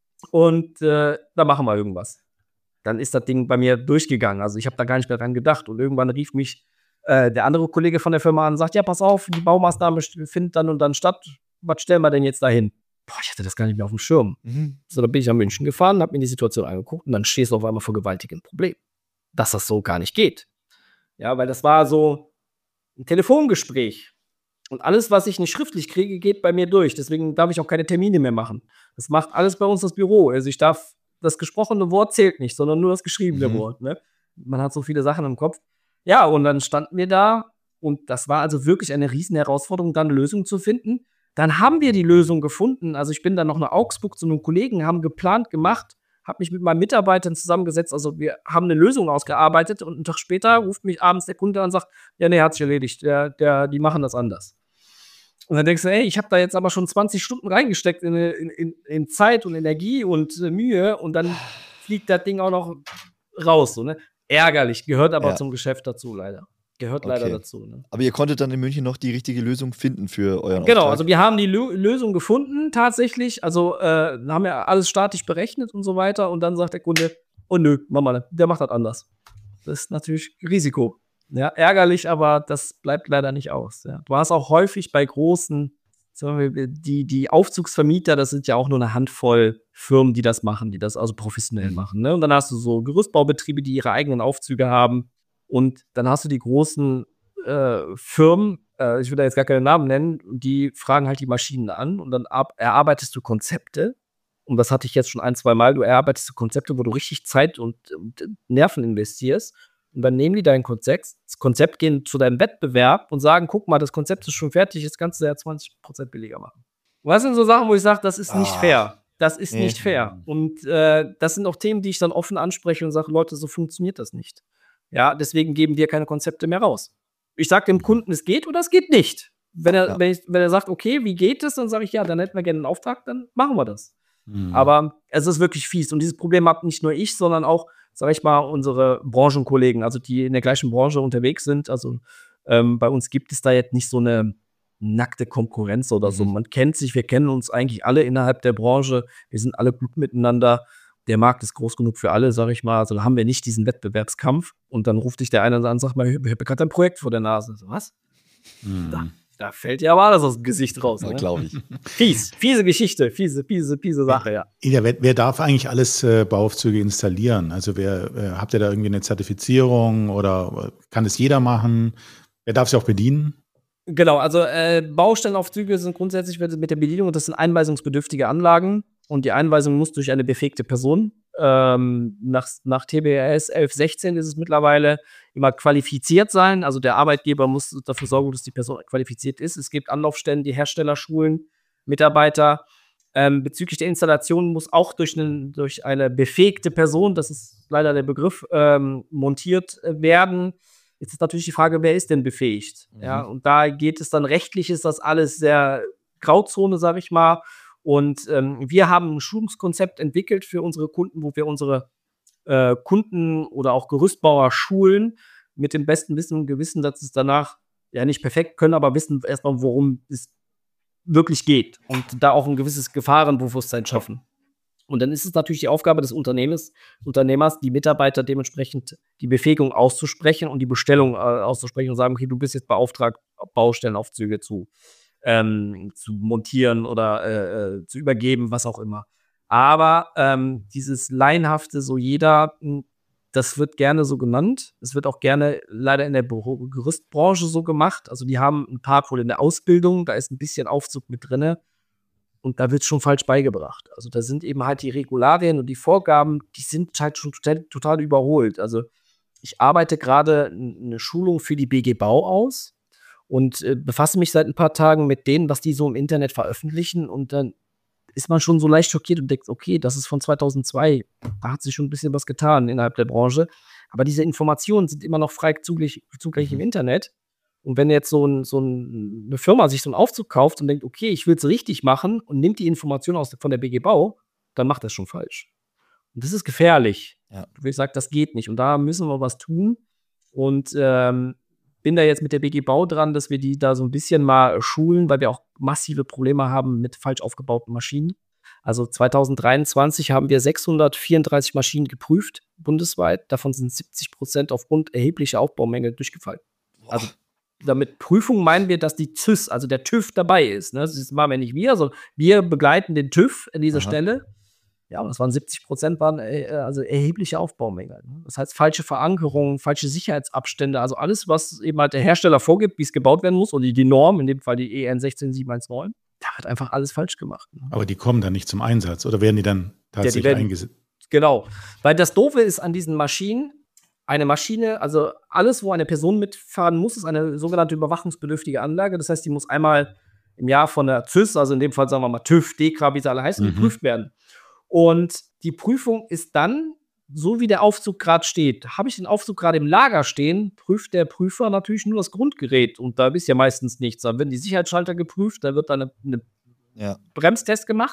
und äh, da machen wir irgendwas. Dann ist das Ding bei mir durchgegangen. Also ich habe da gar nicht mehr dran gedacht. Und irgendwann rief mich äh, der andere Kollege von der Firma an und sagt, ja, pass auf, die Baumaßnahme st- findet dann und dann statt. Was stellen wir denn jetzt dahin? Boah, ich hatte das gar nicht mehr auf dem Schirm. Mhm. So, dann bin ich nach München gefahren, habe mir die Situation angeguckt und dann stehst du auf einmal vor gewaltigem Problem. Dass das so gar nicht geht. Ja, weil das war so ein Telefongespräch. Und alles, was ich nicht schriftlich kriege, geht bei mir durch. Deswegen darf ich auch keine Termine mehr machen. Das macht alles bei uns das Büro. Also ich darf, das gesprochene Wort zählt nicht, sondern nur das geschriebene Mhm. Wort. Ne? Man hat so viele Sachen im Kopf. Ja, und dann standen wir da und das war also wirklich eine riesen Herausforderung, dann eine Lösung zu finden. Dann haben wir die Lösung gefunden. Also ich bin dann noch nach Augsburg zu einem Kollegen, haben geplant, gemacht, habe mich mit meinen Mitarbeitern zusammengesetzt. Also wir haben eine Lösung ausgearbeitet und einen Tag später ruft mich abends der Kunde an und sagt, ja, nee, hat sich erledigt. Der, der, die machen das anders. Und dann denkst du, ey, ich habe da jetzt aber schon zwanzig Stunden reingesteckt in, in, in, in Zeit und Energie und äh, Mühe und dann fliegt das Ding auch noch raus. So, ne? Ärgerlich, gehört aber Ja. zum Geschäft dazu, leider. Gehört leider Okay. dazu. Ne? Aber ihr konntet dann in München noch die richtige Lösung finden für euren Genau, Auftrag. also wir haben die Lö Lösung gefunden, tatsächlich. Also äh, haben ja alles statisch berechnet und so weiter. Und dann sagt der Kunde, oh nö, mach mal, der macht das anders. Das ist natürlich Risiko. Ja, ärgerlich, aber das bleibt leider nicht aus. Ja. Du hast auch häufig bei großen, sagen wir, die, die Aufzugsvermieter, das sind ja auch nur eine Handvoll Firmen, die das machen, die das also professionell Mhm. machen. Ne? Und dann hast du so Gerüstbaubetriebe, die ihre eigenen Aufzüge haben. Und dann hast du die großen äh, Firmen, äh, ich will da jetzt gar keine Namen nennen, die fragen halt die Maschinen an und dann ab, erarbeitest du Konzepte. Und das hatte ich jetzt schon ein, zwei Mal. Du erarbeitest du Konzepte, wo du richtig Zeit und, und Nerven investierst. Und dann nehmen die dein Konzept, das Konzept, gehen zu deinem Wettbewerb und sagen, guck mal, das Konzept ist schon fertig, jetzt kannst du ja zwanzig Prozent billiger machen. Und das sind so Sachen, wo ich sage, das ist nicht Ah. fair. Das ist Nee. nicht fair. Und äh, das sind auch Themen, die ich dann offen anspreche und sage, Leute, so funktioniert das nicht. Ja, deswegen geben wir keine Konzepte mehr raus. Ich sage dem Kunden, es geht oder es geht nicht. Wenn er, Ja. wenn, ich, wenn er sagt, okay, wie geht es, dann sage ich, ja, dann hätten wir gerne einen Auftrag, dann machen wir das. Mhm. Aber es ist wirklich fies. Und dieses Problem habe nicht nur ich, sondern auch, sage ich mal, unsere Branchenkollegen, also die in der gleichen Branche unterwegs sind. Also ähm, bei uns gibt es da jetzt nicht so eine nackte Konkurrenz oder so. Mhm. Man kennt sich, wir kennen uns eigentlich alle innerhalb der Branche. Wir sind alle gut miteinander. Der Markt ist groß genug für alle, sage ich mal. Also da haben wir nicht diesen Wettbewerbskampf. Und dann ruft dich der eine an und sagt mal, ich habe gerade ein Projekt vor der Nase. So, was? Mhm. Da, da fällt ja aber alles aus dem Gesicht raus. Ja, Ne? glaube ich. Fies, fiese Geschichte, fiese, fiese, fiese Sache, ja. Ja, wer, wer darf eigentlich alles äh, Bauaufzüge installieren? Also wer äh, habt ihr da irgendwie eine Zertifizierung oder kann es jeder machen? Wer darf sie auch bedienen? Genau, also äh, Baustellenaufzüge sind grundsätzlich mit der Bedienung, das sind einweisungsbedürftige Anlagen und die Einweisung muss durch eine befähigte Person. Ähm, nach, nach T B R S elf sechzehn ist es mittlerweile immer qualifiziert sein. Also der Arbeitgeber muss dafür sorgen, dass die Person qualifiziert ist. Es gibt Anlaufstellen, die Hersteller schulen, Mitarbeiter. Ähm, bezüglich der Installation muss auch durch, einen, durch eine befähigte Person, das ist leider der Begriff, ähm, montiert werden. Jetzt ist natürlich die Frage, wer ist denn befähigt? Mhm. Ja, und da geht es dann rechtlich, ist das alles sehr Grauzone, sage ich mal. Und ähm, wir haben ein Schulungskonzept entwickelt für unsere Kunden, wo wir unsere äh, Kunden oder auch Gerüstbauer schulen mit dem besten Wissen und Gewissen, dass es danach ja nicht perfekt können, aber wissen erstmal, worum es wirklich geht und da auch ein gewisses Gefahrenbewusstsein schaffen. Und dann ist es natürlich die Aufgabe des Unternehmens, Unternehmers, die Mitarbeiter dementsprechend die Befähigung auszusprechen und die Bestellung äh, auszusprechen und sagen, okay, du bist jetzt beauftragt, Baustellenaufzüge zu, ähm, zu montieren oder äh, äh, zu übergeben, was auch immer. Aber ähm, dieses laienhafte, so jeder, mh, das wird gerne so genannt. Es wird auch gerne leider in der Büro- Gerüstbranche so gemacht. Also die haben ein paar wohl in der Ausbildung, da ist ein bisschen Aufzug mit drin. Und da wird es schon falsch beigebracht. Also da sind eben halt die Regularien und die Vorgaben, die sind halt schon total, total überholt. Also ich arbeite gerade eine Schulung für die B G Bau aus und äh, befasse mich seit ein paar Tagen mit denen, was die so im Internet veröffentlichen. Und dann ist man schon so leicht schockiert und denkt, okay, das ist von zweitausendzwei. Da hat sich schon ein bisschen was getan innerhalb der Branche. Aber diese Informationen sind immer noch frei zugänglich, zugänglich im Internet. Und wenn jetzt so, ein, so ein, eine Firma sich so einen Aufzug kauft und denkt, okay, ich will es richtig machen und nimmt die Information aus, von der B G Bau, dann macht das schon falsch. Und das ist gefährlich. Ja. Ich sage, das geht nicht. Und da müssen wir was tun. Und ähm, bin da jetzt mit der B G Bau dran, dass wir die da so ein bisschen mal schulen, weil wir auch massive Probleme haben mit falsch aufgebauten Maschinen. Also zweitausenddreiundzwanzig haben wir sechshundertvierunddreißig Maschinen geprüft, bundesweit. Davon sind siebzig Prozent aufgrund erheblicher Aufbaumängel durchgefallen. Also damit Prüfung meinen wir, dass die Z I S, also der TÜV, dabei ist. Ne? Das machen wir nicht wir, sondern wir begleiten den TÜV an dieser Aha. Stelle. Ja, und das waren siebzig Prozent waren äh, also erhebliche Aufbaumängel. Ne? Das heißt, falsche Verankerungen, falsche Sicherheitsabstände, also alles, was eben halt der Hersteller vorgibt, wie es gebaut werden muss, oder die, die Norm, in dem Fall die E N sechzehn sieben eins neun, da wird einfach alles falsch gemacht. Ne? Aber die kommen dann nicht zum Einsatz oder werden die dann tatsächlich werden- eingesetzt? Genau. Weil das Doofe ist an diesen Maschinen, eine Maschine, also alles, wo eine Person mitfahren muss, ist eine sogenannte überwachungsbedürftige Anlage. Das heißt, die muss einmal im Jahr von der Z I S, also in dem Fall sagen wir mal TÜV, D K, wie sie alle heißen, Mhm. geprüft werden. Und die Prüfung ist dann, so wie der Aufzug gerade steht. Habe ich den Aufzug gerade im Lager stehen, prüft der Prüfer natürlich nur das Grundgerät. Und da ist ja meistens nichts. Dann werden die Sicherheitsschalter geprüft, da wird dann eine, eine Ja. Bremstest gemacht.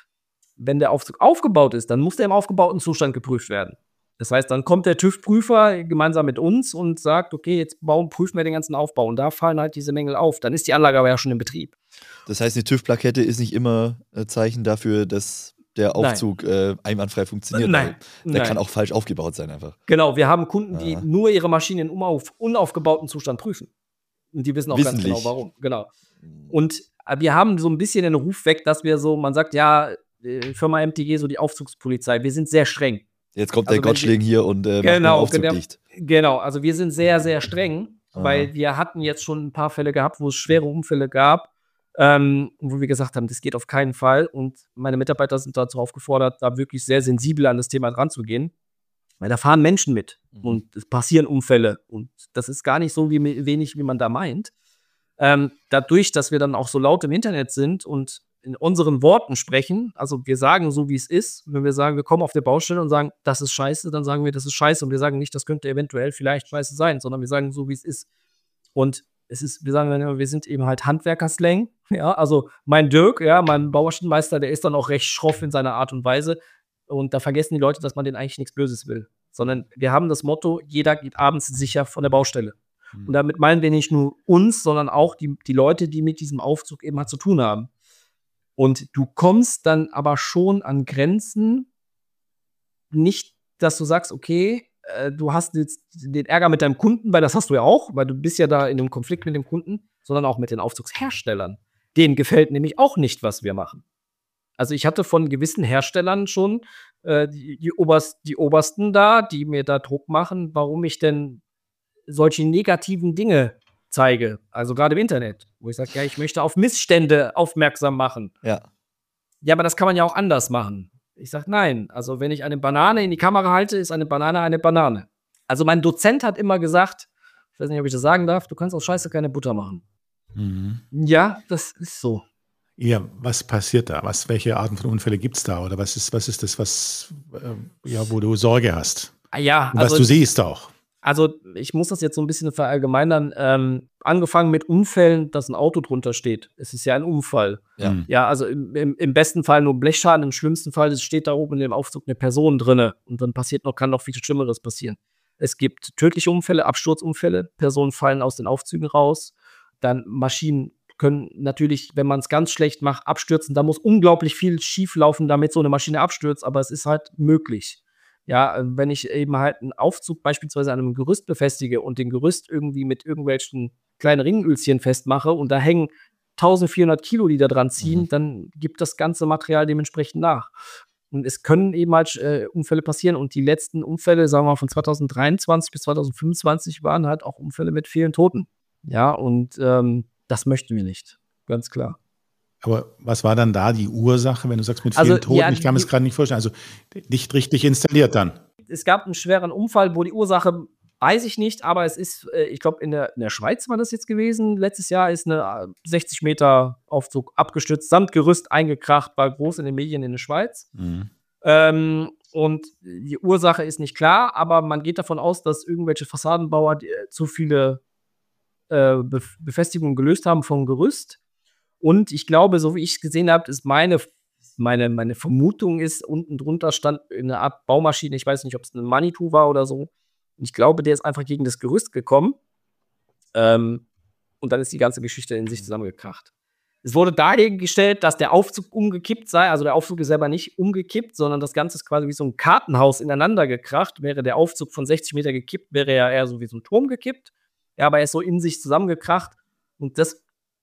Wenn der Aufzug aufgebaut ist, dann muss der im aufgebauten Zustand geprüft werden. Das heißt, dann kommt der TÜV-Prüfer gemeinsam mit uns und sagt, okay, jetzt bauen, prüfen wir den ganzen Aufbau. Und da fallen halt diese Mängel auf. Dann ist die Anlage aber ja schon in Betrieb. Das heißt, eine TÜV-Plakette ist nicht immer äh, Zeichen dafür, dass der Aufzug äh, einwandfrei funktioniert. Nein, weil Der nein. kann auch falsch aufgebaut sein einfach. Genau, wir haben Kunden, die Ah. nur ihre Maschinen in unauf, unaufgebauten Zustand prüfen. Und die wissen auch ganz Wissentlich. genau, warum. Genau. Und äh, wir haben so ein bisschen den Ruf weg, dass wir so, man sagt, ja, äh, Firma M T G, so die Aufzugspolizei, wir sind sehr streng. Jetzt kommt Also der wenn Gottschling hier und äh, macht den Genau, Aufzug genau. dicht. Genau, also wir sind sehr, sehr streng, Aha. weil wir hatten jetzt schon ein paar Fälle gehabt, wo es schwere Unfälle gab, ähm, wo wir gesagt haben, das geht auf keinen Fall. Und meine Mitarbeiter sind dazu aufgefordert, da wirklich sehr sensibel an das Thema ranzugehen, weil da fahren Menschen mit Mhm. und es passieren Unfälle. Und das ist gar nicht so wie, wenig, wie man da meint. Ähm, dadurch, dass wir dann auch so laut im Internet sind und in unseren Worten sprechen. Also wir sagen so, wie es ist. Wenn wir sagen, wir kommen auf der Baustelle und sagen, das ist scheiße, dann sagen wir, das ist scheiße. Und wir sagen nicht, das könnte eventuell vielleicht scheiße sein, sondern wir sagen so, wie es ist. Und es ist, wir sagen dann immer, wir sind eben halt Handwerkerslang. Ja, also mein Dirk, ja, mein Baumaschinenmeister, der ist dann auch recht schroff in seiner Art und Weise. Und da vergessen die Leute, dass man denen eigentlich nichts Böses will. Sondern wir haben das Motto, jeder geht abends sicher von der Baustelle. Mhm. Und damit meinen wir nicht nur uns, sondern auch die, die Leute, die mit diesem Aufzug eben halt zu tun haben. Und du kommst dann aber schon an Grenzen, nicht, dass du sagst, okay, äh, du hast jetzt den Ärger mit deinem Kunden, weil das hast du ja auch, weil du bist ja da in einem Konflikt mit dem Kunden, sondern auch mit den Aufzugsherstellern. Denen gefällt nämlich auch nicht, was wir machen. Also ich hatte von gewissen Herstellern schon äh, die, die, Oberst, die Obersten da, die mir da Druck machen, warum ich denn solche negativen Dinge zeige. Also gerade im Internet, wo ich sage, ja, ich möchte auf Missstände aufmerksam machen. Ja. Ja, aber das kann man ja auch anders machen. Ich sage, nein. Also wenn ich eine Banane in die Kamera halte, ist eine Banane eine Banane. Also mein Dozent hat immer gesagt, ich weiß nicht, ob ich das sagen darf, du kannst aus Scheiße keine Butter machen. Mhm. Ja, das ist so. Ja, was passiert da? Was, welche Arten von Unfälle gibt es da? Oder was ist, was ist das, was, äh, ja, wo du Sorge hast? Ja, und was also, du siehst auch. Also ich muss das jetzt so ein bisschen verallgemeinern. Ähm, angefangen mit Unfällen, dass ein Auto drunter steht. Es ist ja ein Unfall. Ja, ja also im, im, im besten Fall nur Blechschaden, im schlimmsten Fall steht da oben in dem Aufzug eine Person drin. Und dann passiert noch, kann noch viel Schlimmeres passieren. Es gibt tödliche Unfälle, Absturzunfälle. Personen fallen aus den Aufzügen raus. Dann Maschinen können natürlich, wenn man es ganz schlecht macht, abstürzen. Da muss unglaublich viel schief laufen, damit so eine Maschine abstürzt, aber es ist halt möglich. Ja, wenn ich eben halt einen Aufzug beispielsweise an einem Gerüst befestige und den Gerüst irgendwie mit irgendwelchen kleinen Ringölchen festmache und da hängen eintausendvierhundert Kilo, die da dran ziehen, mhm. dann gibt das ganze Material dementsprechend nach. Und es können eben halt äh, Unfälle passieren und die letzten Unfälle, sagen wir mal von zweitausenddreiundzwanzig bis zweitausendfünfundzwanzig, waren halt auch Unfälle mit vielen Toten. Ja, und ähm, das möchten wir nicht, ganz klar. Aber was war dann da die Ursache, wenn du sagst, mit vielen Also, Toten? ja, Ich kann mir das gerade nicht vorstellen. Also nicht richtig installiert dann. Es gab einen schweren Unfall, wo die Ursache, weiß ich nicht, aber es ist, äh, ich glaube, in der, in der Schweiz war das jetzt gewesen. Letztes Jahr ist eine sechzig Meter Aufzug abgestürzt, samt Gerüst eingekracht, war groß in den Medien in der Schweiz. Mhm. Ähm, und die Ursache ist nicht klar, aber man geht davon aus, dass irgendwelche Fassadenbauer die, äh, zu viele äh, Befestigungen gelöst haben vom Gerüst. Und ich glaube, so wie ich es gesehen habe, ist meine, meine, meine Vermutung ist, unten drunter stand eine Art Baumaschine, ich weiß nicht, ob es eine Manitou war oder so. Und ich glaube, der ist einfach gegen das Gerüst gekommen. Ähm, und dann ist die ganze Geschichte in sich zusammengekracht. Es wurde dargestellt, dass der Aufzug umgekippt sei. Also der Aufzug ist selber nicht umgekippt, sondern das Ganze ist quasi wie so ein Kartenhaus ineinander gekracht. Wäre der Aufzug von sechzig Meter gekippt, wäre er eher so wie so ein Turm gekippt. Ja, aber er ist so in sich zusammengekracht. Und das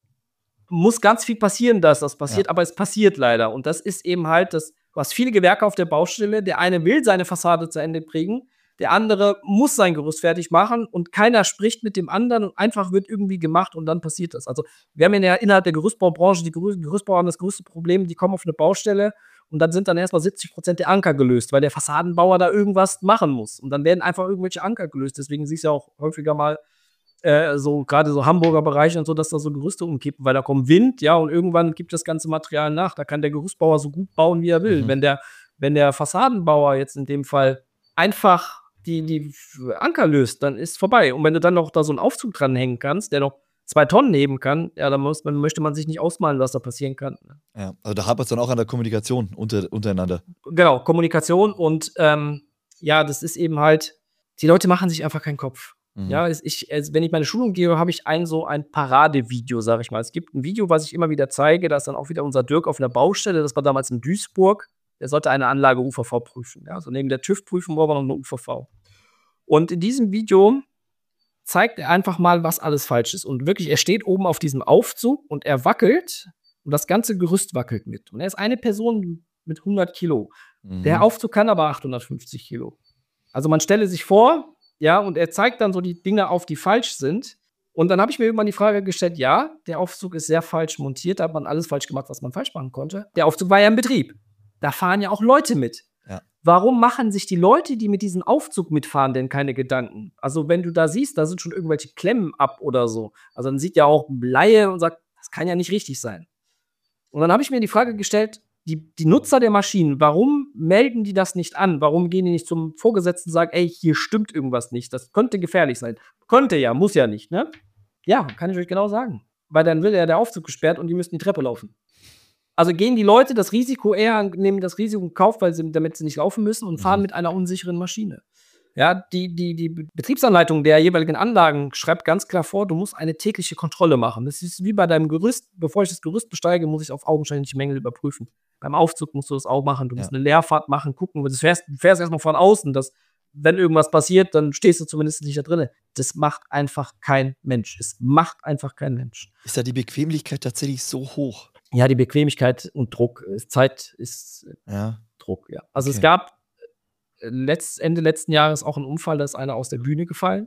muss ganz viel passieren, dass das passiert, ja. aber es passiert leider. Und das ist eben halt das, du hast viele Gewerke auf der Baustelle. Der eine will seine Fassade zu Ende bringen, der andere muss sein Gerüst fertig machen und keiner spricht mit dem anderen und einfach wird irgendwie gemacht und dann passiert das. Also wir haben ja innerhalb der Gerüstbaubranche, die Gerüst, Gerüstbauer haben das größte Problem, die kommen auf eine Baustelle und dann sind dann erstmal siebzig Prozent der Anker gelöst, weil der Fassadenbauer da irgendwas machen muss. Und dann werden einfach irgendwelche Anker gelöst. Deswegen siehst du ja auch häufiger mal Äh, so gerade so Hamburger Bereiche und so, dass da so Gerüste umkippen, weil da kommt Wind, ja, und irgendwann gibt das ganze Material nach. Da kann der Gerüstbauer so gut bauen, wie er will. Mhm. Wenn der, wenn der Fassadenbauer jetzt in dem Fall einfach die, die Anker löst, dann ist vorbei. Und wenn du dann noch da so einen Aufzug dranhängen kannst, der noch zwei Tonnen heben kann, ja, dann muss, dann möchte man sich nicht ausmalen, was da passieren kann. Ja, also da hapert es dann auch an der Kommunikation unter, untereinander. Genau, Kommunikation und ähm, ja, das ist eben halt, die Leute machen sich einfach keinen Kopf. Mhm. Ja, ich, also wenn ich meine Schulung gebe, habe ich ein so ein Paradevideo, sage ich mal. Es gibt ein Video, was ich immer wieder zeige, da ist dann auch wieder unser Dirk auf einer Baustelle, das war damals in Duisburg, der sollte eine Anlage U V V prüfen. Ja, also neben der TÜV-Prüfung war noch eine U V V. Und in diesem Video zeigt er einfach mal, was alles falsch ist. Und wirklich, er steht oben auf diesem Aufzug und er wackelt und das ganze Gerüst wackelt mit. Und er ist eine Person mit hundert Kilo. Mhm. Der Aufzug kann aber achthundertfünfzig Kilo. Also man stelle sich vor, ja, und er zeigt dann so die Dinge auf, die falsch sind. Und dann habe ich mir irgendwann die Frage gestellt, ja, der Aufzug ist sehr falsch montiert, da hat man alles falsch gemacht, was man falsch machen konnte. Der Aufzug war ja im Betrieb. Da fahren ja auch Leute mit. Ja. Warum machen sich die Leute, die mit diesem Aufzug mitfahren, denn keine Gedanken? Also wenn du da siehst, da sind schon irgendwelche Klemmen ab oder so. Also dann sieht ja auch ein Laie und sagt, das kann ja nicht richtig sein. Und dann habe ich mir die Frage gestellt, die, die Nutzer der Maschinen, warum melden die das nicht an? Warum gehen die nicht zum Vorgesetzten und sagen, ey, hier stimmt irgendwas nicht, das könnte gefährlich sein. Könnte ja, muss ja nicht, ne? Ja, kann ich euch genau sagen. Weil dann wird ja der Aufzug gesperrt und die müssen die Treppe laufen. Also gehen die Leute das Risiko eher, nehmen das Risiko in Kauf, weil sie, damit sie nicht laufen müssen und fahren Mhm. mit einer unsicheren Maschine. Ja, die, die, die Betriebsanleitung der jeweiligen Anlagen schreibt ganz klar vor, du musst eine tägliche Kontrolle machen. Das ist wie bei deinem Gerüst. Bevor ich das Gerüst besteige, muss ich auf augenscheinliche Mängel überprüfen. Beim Aufzug musst du das auch machen. Du musst Ja. eine Leerfahrt machen, gucken. Du fährst, du fährst erstmal von außen, dass, wenn irgendwas passiert, dann stehst du zumindest nicht da drin. Das macht einfach kein Mensch. Es macht einfach kein Mensch. Ist da die Bequemlichkeit tatsächlich so hoch? Ja, die Bequemlichkeit und Druck. Ist Zeit ist Ja. Druck, ja. Also Okay. es gab äh, letzt, Ende letzten Jahres auch einen Unfall, da ist einer aus der Bühne gefallen.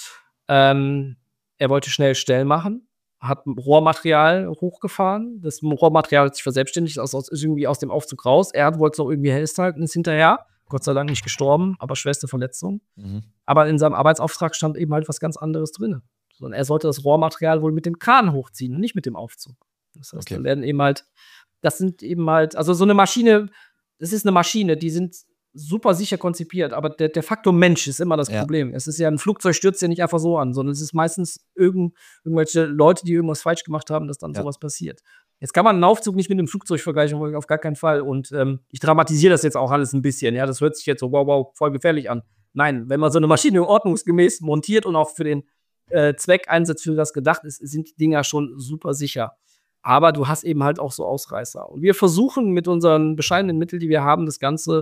Ähm, er wollte schnell Stell machen, hat Rohrmaterial hochgefahren. Das Rohrmaterial hat sich verselbstständigt, aus, aus, ist irgendwie aus dem Aufzug raus. Er wollte es noch irgendwie festhalten, ist hinterher. Gott sei Dank nicht gestorben, aber schwerste Verletzung. Mhm. Aber in seinem Arbeitsauftrag stand eben halt was ganz anderes drin. Sondern er sollte das Rohrmaterial wohl mit dem Kran hochziehen und nicht mit dem Aufzug. Das heißt, Okay. dann werden eben halt, das sind eben halt, also so eine Maschine, das ist eine Maschine, die sind super sicher konzipiert, aber der, der Faktor Mensch ist immer das Ja. Problem. Es ist ja, ein Flugzeug stürzt ja nicht einfach so an, sondern es ist meistens irgend, irgendwelche Leute, die irgendwas falsch gemacht haben, dass dann Ja. sowas passiert. Jetzt kann man einen Aufzug nicht mit einem Flugzeug vergleichen, auf gar keinen Fall. Und ähm, ich dramatisiere das jetzt auch alles ein bisschen. Ja, das hört sich jetzt so, wow, wow, voll gefährlich an. Nein, wenn man so eine Maschine ordnungsgemäß montiert und auch für den äh, Zweck einsetzt, für das gedacht ist, sind die Dinger schon super sicher. Aber du hast eben halt auch so Ausreißer. Und wir versuchen mit unseren bescheidenen Mitteln, die wir haben, das Ganze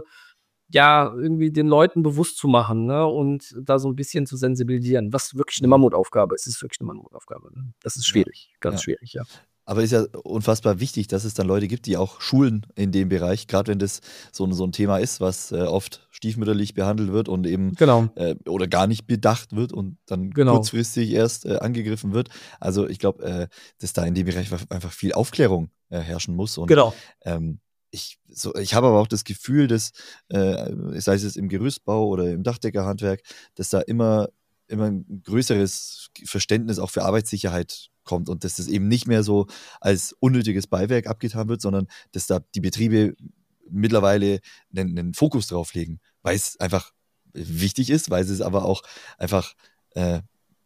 ja irgendwie den Leuten bewusst zu machen, ne? Und da so ein bisschen zu sensibilisieren, was wirklich eine Mammutaufgabe ist. Es ist wirklich eine Mammutaufgabe. Ne? Das ist schwierig, ganz Ja. schwierig, ja. Aber ist ja unfassbar wichtig, dass es dann Leute gibt, die auch schulen in dem Bereich, gerade wenn das so ein, so ein Thema ist, was äh, oft stiefmütterlich behandelt wird und eben Genau. äh, oder gar nicht bedacht wird und dann Genau. kurzfristig erst äh, angegriffen wird. Also ich glaube, äh, dass da in dem Bereich einfach viel Aufklärung äh, herrschen muss. Und Genau. ähm, ich, so, ich habe aber auch das Gefühl, dass, äh, sei es jetzt im Gerüstbau oder im Dachdeckerhandwerk, dass da immer, immer ein größeres Verständnis auch für Arbeitssicherheit kommt und dass das eben nicht mehr so als unnötiges Beiwerk abgetan wird, sondern dass da die Betriebe mittlerweile einen, einen Fokus drauf legen, weil es einfach wichtig ist, weil es aber auch einfach äh,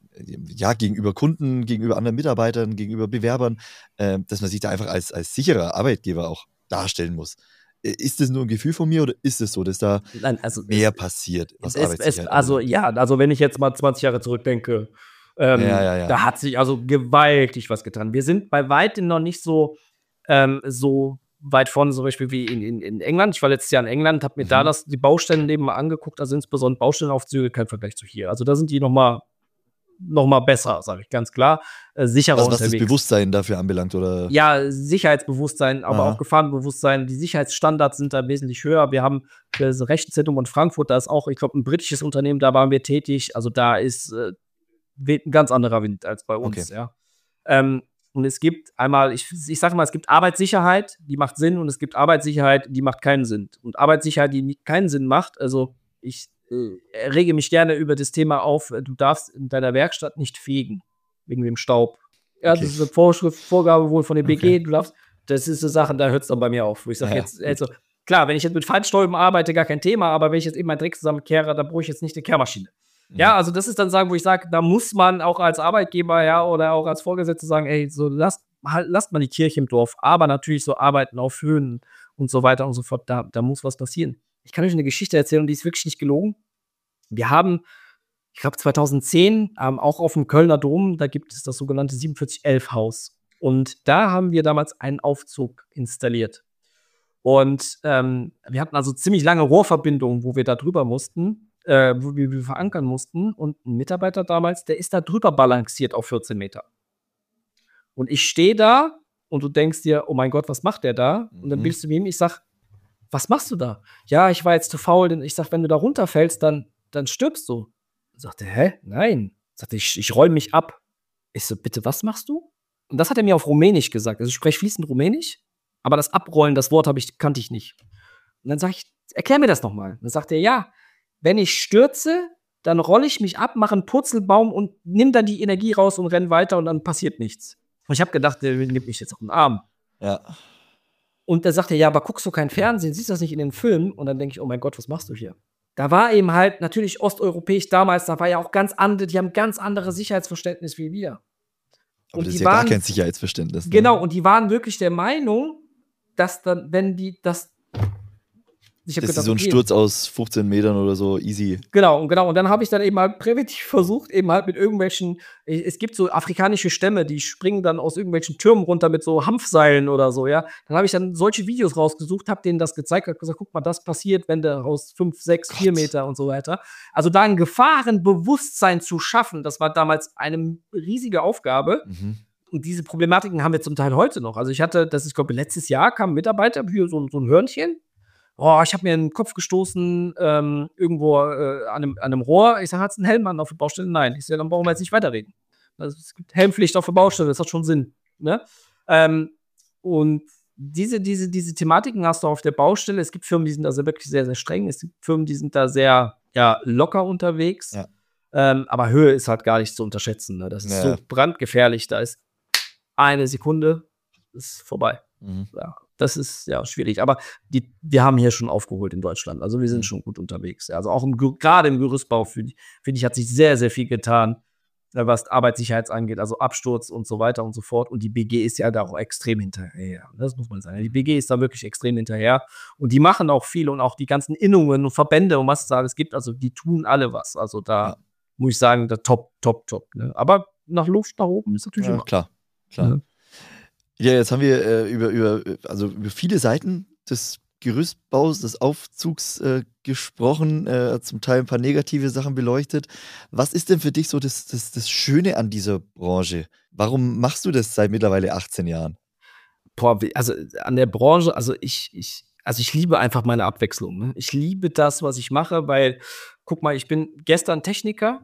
ja, gegenüber Kunden, gegenüber anderen Mitarbeitern, gegenüber Bewerbern, äh, dass man sich da einfach als, als sicherer Arbeitgeber auch darstellen muss. Ist das nur ein Gefühl von mir oder ist es so, dass da Nein, also mehr es, passiert, was es, es, Arbeitssicherheit also angeht? ja, also wenn ich jetzt mal zwanzig Jahre zurückdenke, ähm, Ja, ja, ja. da hat sich also gewaltig was getan. Wir sind bei weitem noch nicht so, ähm, so weit vorne, zum Beispiel wie in, in, in England. Ich war letztes Jahr in England, habe mir Mhm. da das, die Baustellen nebenmal angeguckt, also insbesondere Baustellenaufzüge, kein Vergleich zu hier. Also da sind die noch mal, noch mal besser, sage ich ganz klar, äh, sicherer Was, was das unterwegs. Bewusstsein dafür anbelangt, oder? Ja, Sicherheitsbewusstsein, aber Aha. auch Gefahrenbewusstsein. Die Sicherheitsstandards sind da wesentlich höher. Wir haben das Rechenzentrum in Frankfurt, da ist auch, ich glaube, ein britisches Unternehmen, da waren wir tätig. Also da ist äh, weht ein ganz anderer Wind als bei uns, Okay. ja. Ähm, und es gibt einmal, ich, ich sage mal, es gibt Arbeitssicherheit, die macht Sinn, und es gibt Arbeitssicherheit, die macht keinen Sinn. Und Arbeitssicherheit, die nicht- keinen Sinn macht, also ich äh, rege mich gerne über das Thema auf, äh, du darfst in deiner Werkstatt nicht fegen, wegen dem Staub. Ja, Okay. das ist eine Vorschrift, Vorgabe wohl von dem B G, Okay. du darfst, das ist eine Sache, da hört es dann bei mir auf. Wo ich sage Ja, jetzt, also, klar, wenn ich jetzt mit Feinstäuben arbeite, gar kein Thema, aber wenn ich jetzt eben meinen Dreck zusammenkehre, dann brauche ich jetzt nicht eine Kehrmaschine. Ja, also das ist dann sagen, wo ich sage, da muss man auch als Arbeitgeber, ja, oder auch als Vorgesetzter sagen, ey, so lasst, halt, lasst mal die Kirche im Dorf, aber natürlich so Arbeiten auf Höhen und so weiter und so fort, da, da muss was passieren. Ich kann euch eine Geschichte erzählen, und die ist wirklich nicht gelogen. Wir haben, ich glaube zweitausendzehn, ähm, auch auf dem Kölner Dom, da gibt es das sogenannte siebenundvierzig elf Haus. Und da haben wir damals einen Aufzug installiert. Und ähm, wir hatten also ziemlich lange Rohrverbindungen, wo wir da drüber mussten, äh, wo wir, wir verankern mussten. Und ein Mitarbeiter damals, der ist da drüber balanciert auf vierzehn Meter. Und ich stehe da und du denkst dir, oh mein Gott, was macht der da? Und dann Mhm. willst du ihm, ich sag, was machst du da? Ja, ich war jetzt zu faul, denn ich sag, wenn du da runterfällst, dann, dann stirbst du. Sagte, hä? Nein. Sagte, ich, ich roll mich ab. Ich so, bitte, was machst du? Und das hat er mir auf Rumänisch gesagt. Also ich spreche fließend Rumänisch, aber das Abrollen, das Wort habe ich, kannte ich nicht. Und dann sage ich, erklär mir das nochmal. Dann sagt er, ja, wenn ich stürze, dann rolle ich mich ab, mache einen Purzelbaum und nimm dann die Energie raus und renn weiter und dann passiert nichts. Und ich habe gedacht, der nimmt mich jetzt auf den Arm. Ja. Und da sagt er, ja, aber guckst du kein Fernsehen, siehst du das nicht in den Filmen? Und dann denke ich, oh mein Gott, was machst du hier? Da war eben halt natürlich osteuropäisch damals, da war ja auch ganz andere, die haben ganz andere Sicherheitsverständnis wie wir. Aber Und das die ist ja waren, gar kein Sicherheitsverständnis. Ne? Genau, und die waren wirklich der Meinung, dass dann, wenn die das. Ich hab Das gedacht, ist so ein okay, Sturz aus fünfzehn Metern oder so, easy. Genau, und genau. Und dann habe ich dann eben halt präventiv versucht, eben halt mit irgendwelchen, es gibt so afrikanische Stämme, die springen dann aus irgendwelchen Türmen runter mit so Hanfseilen oder so, ja. Dann habe ich dann solche Videos rausgesucht, habe denen das gezeigt, habe gesagt, guck mal, das passiert, wenn der aus fünf, sechs, vier Meter und so weiter. Also da ein Gefahrenbewusstsein zu schaffen, das war damals eine riesige Aufgabe. Mhm. Und diese Problematiken haben wir zum Teil heute noch. Also ich hatte, das ist, ich glaube, letztes Jahr kam ein Mitarbeiter, hier so, so ein Hörnchen. Oh, ich habe mir in den Kopf gestoßen, ähm, irgendwo äh, an, einem, an einem Rohr. Ich sage, hat es einen Helm an auf der Baustelle? Nein. Ich sage, dann brauchen wir jetzt nicht weiterreden. Also, es gibt Helmpflicht auf der Baustelle, das hat schon Sinn. Ne? Ähm, und diese, diese, diese Thematiken hast du auf der Baustelle. Es gibt Firmen, die sind da sehr, wirklich sehr, sehr streng. Es gibt Firmen, die sind da sehr ja, locker unterwegs. Ja. Ähm, aber Höhe ist halt gar nicht zu unterschätzen. Ne? Das ist Ja. so brandgefährlich. Da ist eine Sekunde, ist vorbei. Mhm. Ja, das ist ja schwierig. Aber die, wir haben hier schon aufgeholt in Deutschland. Also wir sind Mhm. schon gut unterwegs. Ja, also auch im, Ger- gerade im Gerüstbau, finde ich, find ich, hat sich sehr, sehr viel getan, äh, was Arbeitssicherheit angeht, also Absturz und so weiter und so fort. Und die B G ist ja da auch extrem hinterher. Das muss man sagen. Die B G ist da wirklich extrem hinterher. Und die machen auch viel und auch die ganzen Innungen und Verbände und was es da alles gibt. Also die tun alle was. Also da Ja. muss ich sagen, da top, top, top. Ne? Aber nach Luft nach oben ist natürlich Ja, immer. klar, klar. Ja. Ja, jetzt haben wir äh, über, über, also über viele Seiten des Gerüstbaus, des Aufzugs äh, gesprochen, äh, zum Teil ein paar negative Sachen beleuchtet. Was ist denn für dich so das, das, das Schöne an dieser Branche? Warum machst du das seit mittlerweile achtzehn Jahren? Boah, wie- also an der Branche, also ich, ich, also ich liebe einfach meine Abwechslung. Ne? Ich liebe das, was ich mache, weil, guck mal, ich bin gestern Techniker,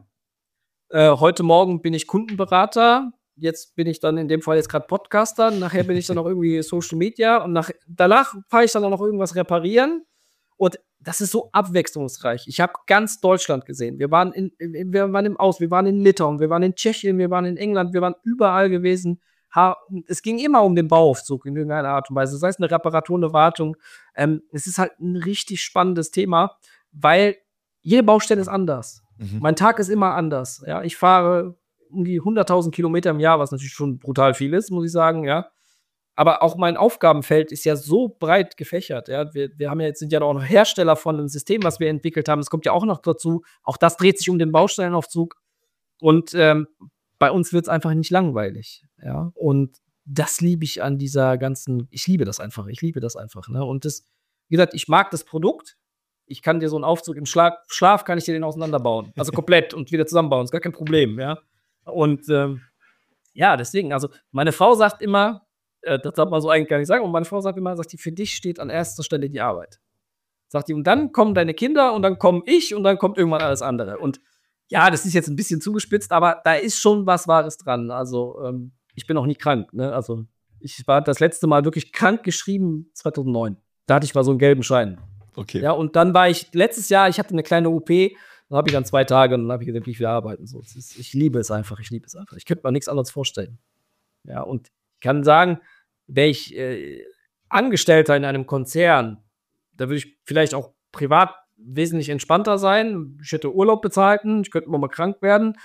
äh, heute Morgen bin ich Kundenberater, jetzt bin ich dann in dem Fall jetzt gerade Podcaster, nachher bin ich dann noch irgendwie Social Media und nach, danach fahre ich dann auch noch irgendwas reparieren. Und das ist so abwechslungsreich. Ich habe ganz Deutschland gesehen. Wir waren, in, in, wir waren im Aus, wir waren in Litauen, wir waren in Tschechien, wir waren in England, wir waren überall gewesen. Ha, es ging immer um den Bauaufzug in irgendeiner Art und Weise. Sei es eine Reparatur, eine Wartung. Ähm, es ist halt ein richtig spannendes Thema, weil jede Baustelle ist anders. Mhm. Mein Tag ist immer anders. Ja, ich fahre um die hunderttausend Kilometer im Jahr, was natürlich schon brutal viel ist, muss ich sagen, ja. Aber auch mein Aufgabenfeld ist ja so breit gefächert. Ja. Wir, wir haben ja jetzt, sind ja auch noch Hersteller von einem System, was wir entwickelt haben. Es kommt ja auch noch dazu. Auch das dreht sich um den Baustellenaufzug. Und ähm, bei uns wird es einfach nicht langweilig. Ja. Und das liebe ich an dieser ganzen, ich liebe das einfach, ich liebe das einfach. Ne? Und das, wie gesagt, ich mag das Produkt. Ich kann dir so einen Aufzug im Schlaf, Schlaf kann ich dir den auseinanderbauen. Also komplett und wieder zusammenbauen. Ist gar kein Problem, ja. Und ähm, ja, deswegen, also meine Frau sagt immer, äh, das darf man so eigentlich gar nicht sagen, und meine Frau sagt immer, sagt die, für dich steht an erster Stelle die Arbeit. Sagt die, und dann kommen deine Kinder und dann komme ich und dann kommt irgendwann alles andere. Und ja, das ist jetzt ein bisschen zugespitzt, aber da ist schon was Wahres dran. Also ähm, ich bin auch nie krank, ne? Also ich war das letzte Mal wirklich krank geschrieben zweitausendneun. Da hatte ich mal so einen gelben Schein. Okay. Ja, und dann war ich letztes Jahr, ich hatte eine kleine O P, dann habe ich dann zwei Tage und dann habe ich gesagt, ich wieder arbeiten. So, es ist, ich liebe es einfach, ich liebe es einfach. Ich könnte mir nichts anderes vorstellen. Ja, und ich kann sagen, wäre ich äh, Angestellter in einem Konzern, da würde ich vielleicht auch privat wesentlich entspannter sein. Ich hätte Urlaub bezahlten, ich könnte mal krank werden.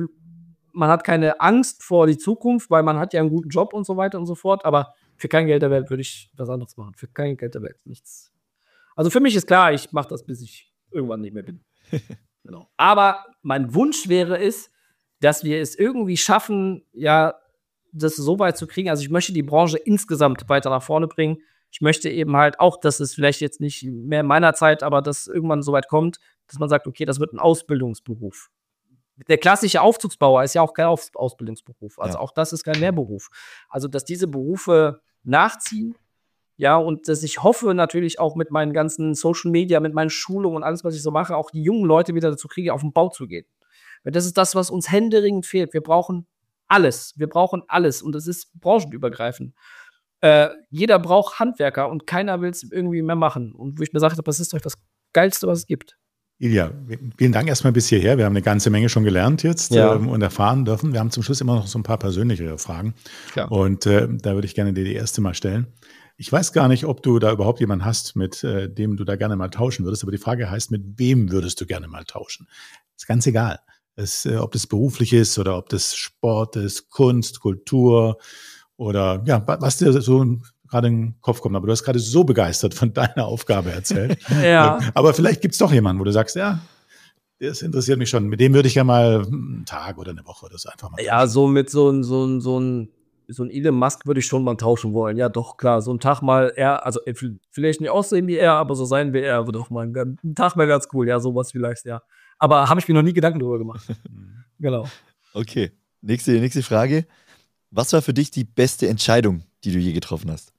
Man hat keine Angst vor die Zukunft, weil man hat ja einen guten Job und so weiter und so fort. Aber für kein Geld der Welt würde ich was anderes machen. Für kein Geld der Welt nichts. Also für mich ist klar, ich mache das, bis ich irgendwann nicht mehr bin. Genau. Aber mein Wunsch wäre es, dass wir es irgendwie schaffen, ja, das so weit zu kriegen. Also ich möchte die Branche insgesamt weiter nach vorne bringen. Ich möchte eben halt auch, dass es vielleicht jetzt nicht mehr in meiner Zeit, aber dass irgendwann so weit kommt, dass man sagt, okay, das wird ein Ausbildungsberuf. Der klassische Aufzugsbauer ist ja auch kein Aus- Ausbildungsberuf. Also Ja. auch das ist kein Lehrberuf. Also dass diese Berufe nachziehen, ja, und dass ich hoffe natürlich auch mit meinen ganzen Social Media, mit meinen Schulungen und alles, was ich so mache, auch die jungen Leute wieder dazu kriege, auf den Bau zu gehen. Weil das ist das, was uns händeringend fehlt. Wir brauchen alles. Wir brauchen alles. Und das ist branchenübergreifend. Äh, jeder braucht Handwerker und keiner will es irgendwie mehr machen. Und wo ich mir sage, das ist doch das Geilste, was es gibt. Ilja, vielen Dank erstmal bis hierher. Wir haben eine ganze Menge schon gelernt jetzt Ja. ähm, und erfahren dürfen. Wir haben zum Schluss immer noch so ein paar persönlichere Fragen. Klar. Und äh, da würde ich gerne dir die erste mal stellen. Ich weiß gar nicht, ob du da überhaupt jemanden hast, mit äh, dem du da gerne mal tauschen würdest, aber die Frage heißt, mit wem würdest du gerne mal tauschen? Ist ganz egal. Es, äh, ob das beruflich ist oder ob das Sport ist, Kunst, Kultur oder ja, was dir so gerade in den Kopf kommt. Aber du hast gerade so begeistert von deiner Aufgabe erzählt. Ja. Aber vielleicht gibt es doch jemanden, wo du sagst, ja, das interessiert mich schon. Mit dem würde ich ja mal einen Tag oder eine Woche oder so einfach mal Ja, tauschen. so mit so ein so ein so ein so ein Elon Musk würde ich schon mal tauschen wollen. Ja, doch, klar, so ein Tag mal er, also äh, v- vielleicht nicht aussehen wie er, aber so sein wie er, würde auch mal ein, gan- ein Tag mal ganz cool. Ja, sowas vielleicht, ja. Aber habe ich mir noch nie Gedanken drüber gemacht. Genau. Okay, nächste, nächste Frage. Was war für dich die beste Entscheidung, die du je getroffen hast?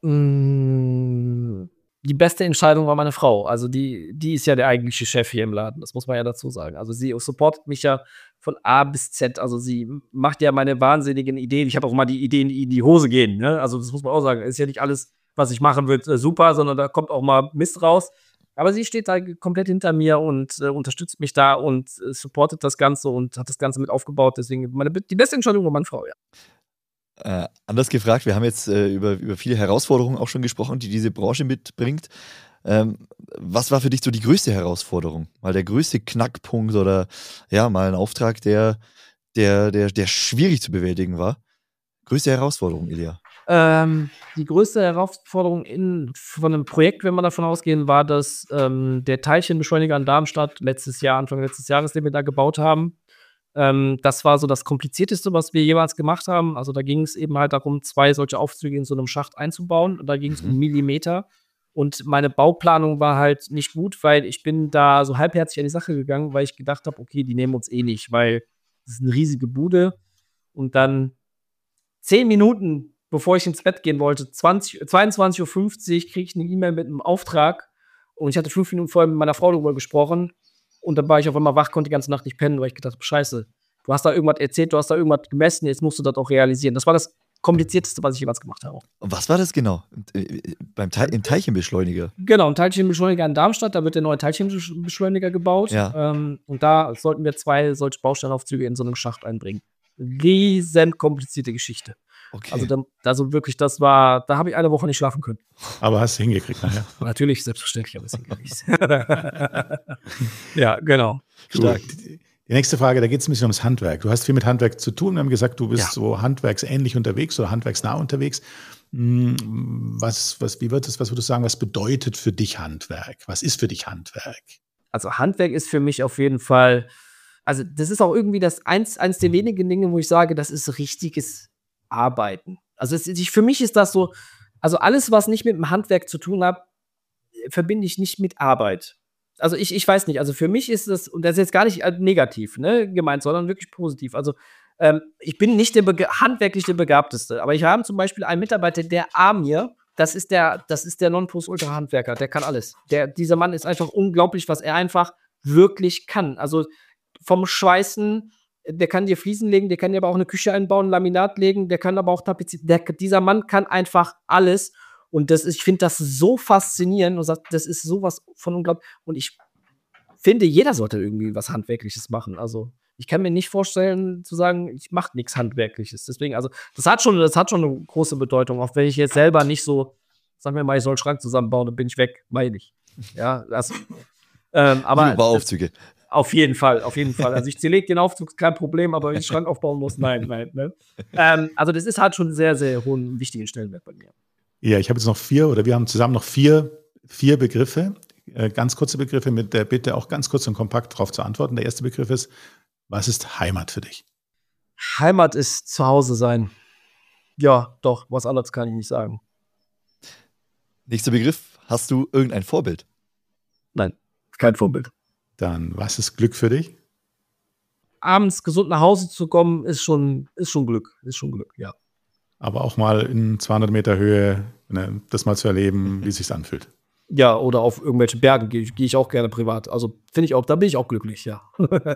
Mm, Die beste Entscheidung war meine Frau. Also die, die ist ja der eigentliche Chef hier im Laden. Das muss man ja dazu sagen. Also sie supportet mich ja von A bis Z. Also sie macht ja meine wahnsinnigen Ideen. Ich habe auch mal die Ideen, die in die Hose gehen. Ne? Also das muss man auch sagen. Ist ja nicht alles, was ich machen will, äh, super, sondern da kommt auch mal Mist raus. Aber sie steht da komplett hinter mir und äh, unterstützt mich da und äh, supportet das Ganze und hat das Ganze mit aufgebaut. Deswegen meine, die beste Entscheidung war meine Frau, ja. Äh, anders gefragt, wir haben jetzt äh, über, über viele Herausforderungen auch schon gesprochen, die diese Branche mitbringt. Ähm, was war für dich so die größte Herausforderung? Mal der größte Knackpunkt oder ja, mal ein Auftrag, der, der, der, der schwierig zu bewältigen war? Größte Herausforderung, Ilja. Ähm, die größte Herausforderung in, von einem Projekt, wenn wir davon ausgehen, war, dass ähm, der Teilchenbeschleuniger in Darmstadt letztes Jahr, Anfang letztes Jahres, den wir da gebaut haben, ähm, das war so das Komplizierteste, was wir jemals gemacht haben. Also da ging es eben halt darum, zwei solche Aufzüge in so einem Schacht einzubauen. Und da ging es Mhm. um Millimeter. Und meine Bauplanung war halt nicht gut, weil ich bin da so halbherzig an die Sache gegangen, weil ich gedacht habe, okay, die nehmen uns eh nicht, weil das ist eine riesige Bude. Und dann zehn Minuten, bevor ich ins Bett gehen wollte, zwanzig, zweiundzwanzig Uhr fünfzig, kriege ich eine E-Mail mit einem Auftrag. Und ich hatte fünf Minuten vorher mit meiner Frau darüber gesprochen. Und dann war ich auf einmal wach, konnte die ganze Nacht nicht pennen, weil ich gedacht habe, scheiße, du hast da irgendwas erzählt, du hast da irgendwas gemessen, jetzt musst du das auch realisieren. Das war das Komplizierteste, was ich jemals gemacht habe. Und was war das genau? Äh, Beim Te im Teilchenbeschleuniger? Genau, ein Teilchenbeschleuniger in Darmstadt, da wird der neue Teilchenbeschleuniger gebaut. Ja. Ähm, und da sollten wir zwei solche Bausteinaufzüge in so einem Schacht einbringen. Riesen komplizierte Geschichte. Okay. Also, da, also wirklich, das war, da habe ich eine Woche nicht schlafen können. Aber hast du hingekriegt nachher. Natürlich, selbstverständlich habe ich es hingekriegt. Ja, genau. Stark. Gut. Die die nächste Frage, da geht es ein bisschen ums Handwerk. Du hast viel mit Handwerk zu tun. Wir haben gesagt, du bist Ja. so handwerksähnlich unterwegs oder handwerksnah unterwegs. Hm, Was, was, wie wird es, was würdest du sagen, was bedeutet für dich Handwerk? Was ist für dich Handwerk? Also Handwerk ist für mich auf jeden Fall, also das ist auch irgendwie das eins, eins der wenigen Dinge, wo ich sage, das ist richtiges Arbeiten. Also es, ich, für mich ist das so, also alles, was nicht mit dem Handwerk zu tun hat, verbinde ich nicht mit Arbeit. Also ich, ich weiß nicht, also für mich ist das, und das ist jetzt gar nicht äh, negativ, ne, gemeint, sondern wirklich positiv. Also ähm, ich bin nicht der Bega- handwerklich der Begabteste, aber ich habe zum Beispiel einen Mitarbeiter, der Amir, das ist der, das ist der Nonplusultra-Handwerker, der kann alles. Der, dieser Mann ist einfach unglaublich, was er einfach wirklich kann. Also vom Schweißen, der kann dir Fliesen legen, der kann dir aber auch eine Küche einbauen, Laminat legen, der kann aber auch tapezieren. Der, dieser Mann kann einfach alles. Und das ist, ich finde das so faszinierend und sagt, das ist sowas von unglaublich. Und ich finde, jeder sollte irgendwie was Handwerkliches machen. Also ich kann mir nicht vorstellen, zu sagen, ich mache nichts Handwerkliches. Deswegen, also das hat schon, das hat schon eine große Bedeutung, auch wenn ich jetzt selber nicht so, sagen wir mal, ich soll einen Schrank zusammenbauen, dann bin ich weg, meine ich. Ja, das, ähm, aber Nur Bauaufzüge. auf jeden Fall, auf jeden Fall. Also ich zerlege den Aufzug, kein Problem, aber wenn ich den Schrank aufbauen muss, nein, nein. Ne? Ähm, also das ist halt schon einen sehr, sehr hohen, wichtigen Stellenwert bei mir. Ja, ich habe jetzt noch vier oder wir haben zusammen noch vier, vier Begriffe, äh, ganz kurze Begriffe mit der Bitte auch ganz kurz und kompakt darauf zu antworten. Der erste Begriff ist, was ist Heimat für dich? Heimat ist zu Hause sein. Ja, doch, was anderes kann ich nicht sagen. Nächster Begriff. Hast du irgendein Vorbild? Nein, kein Vorbild. Dann, was ist Glück für dich? Abends gesund nach Hause zu kommen, ist schon, ist schon Glück. Ist schon Glück, ja. Aber auch mal in zweihundert Meter Höhe, ne, das mal zu erleben, wie es sich anfühlt. Ja, oder auf irgendwelche Bergen gehe ich, geh ich auch gerne privat. Also finde ich auch, da bin ich auch glücklich, ja.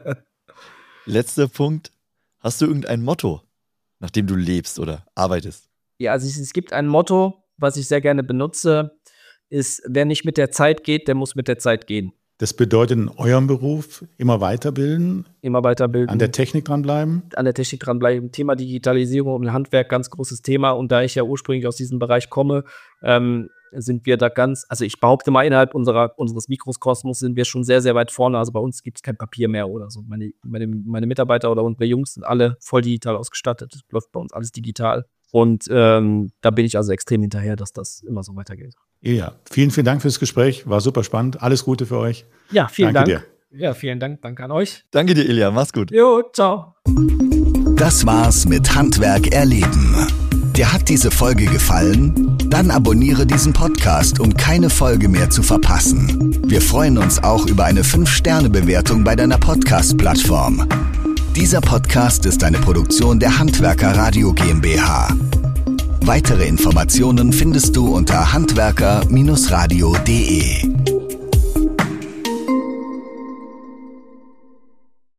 Letzter Punkt. Hast du irgendein Motto, nach dem du lebst oder arbeitest? Ja, also es, es gibt ein Motto, was ich sehr gerne benutze, ist, wer nicht mit der Zeit geht, der muss mit der Zeit gehen. Das bedeutet in eurem Beruf immer weiterbilden, immer weiterbilden, an der Technik dranbleiben. An der Technik dranbleiben. Thema Digitalisierung im Handwerk, ganz großes Thema. Und da ich ja ursprünglich aus diesem Bereich komme, ähm, sind wir da ganz, also ich behaupte mal, innerhalb unserer, unseres Mikrokosmos sind wir schon sehr, sehr weit vorne. Also bei uns gibt es kein Papier mehr oder so. Meine, meine, meine Mitarbeiter oder unsere Jungs sind alle voll digital ausgestattet. Läuft bei uns alles digital. Und ähm, da bin ich also extrem hinterher, dass das immer so weitergeht. Ja, vielen, vielen Dank fürs Gespräch. War super spannend. Alles Gute für euch. Ja, vielen Danke Dank. dir. Ja, vielen Dank. Danke an euch. Danke dir, Ilja. Mach's gut. Jo, ciao. Das war's mit Handwerk erleben. Dir hat diese Folge gefallen? Dann abonniere diesen Podcast, um keine Folge mehr zu verpassen. Wir freuen uns auch über eine fünf Sterne Bewertung bei deiner Podcast-Plattform. Dieser Podcast ist eine Produktion der Handwerker Radio GmbH. Weitere Informationen findest du unter handwerker Bindestrich radio punkt de.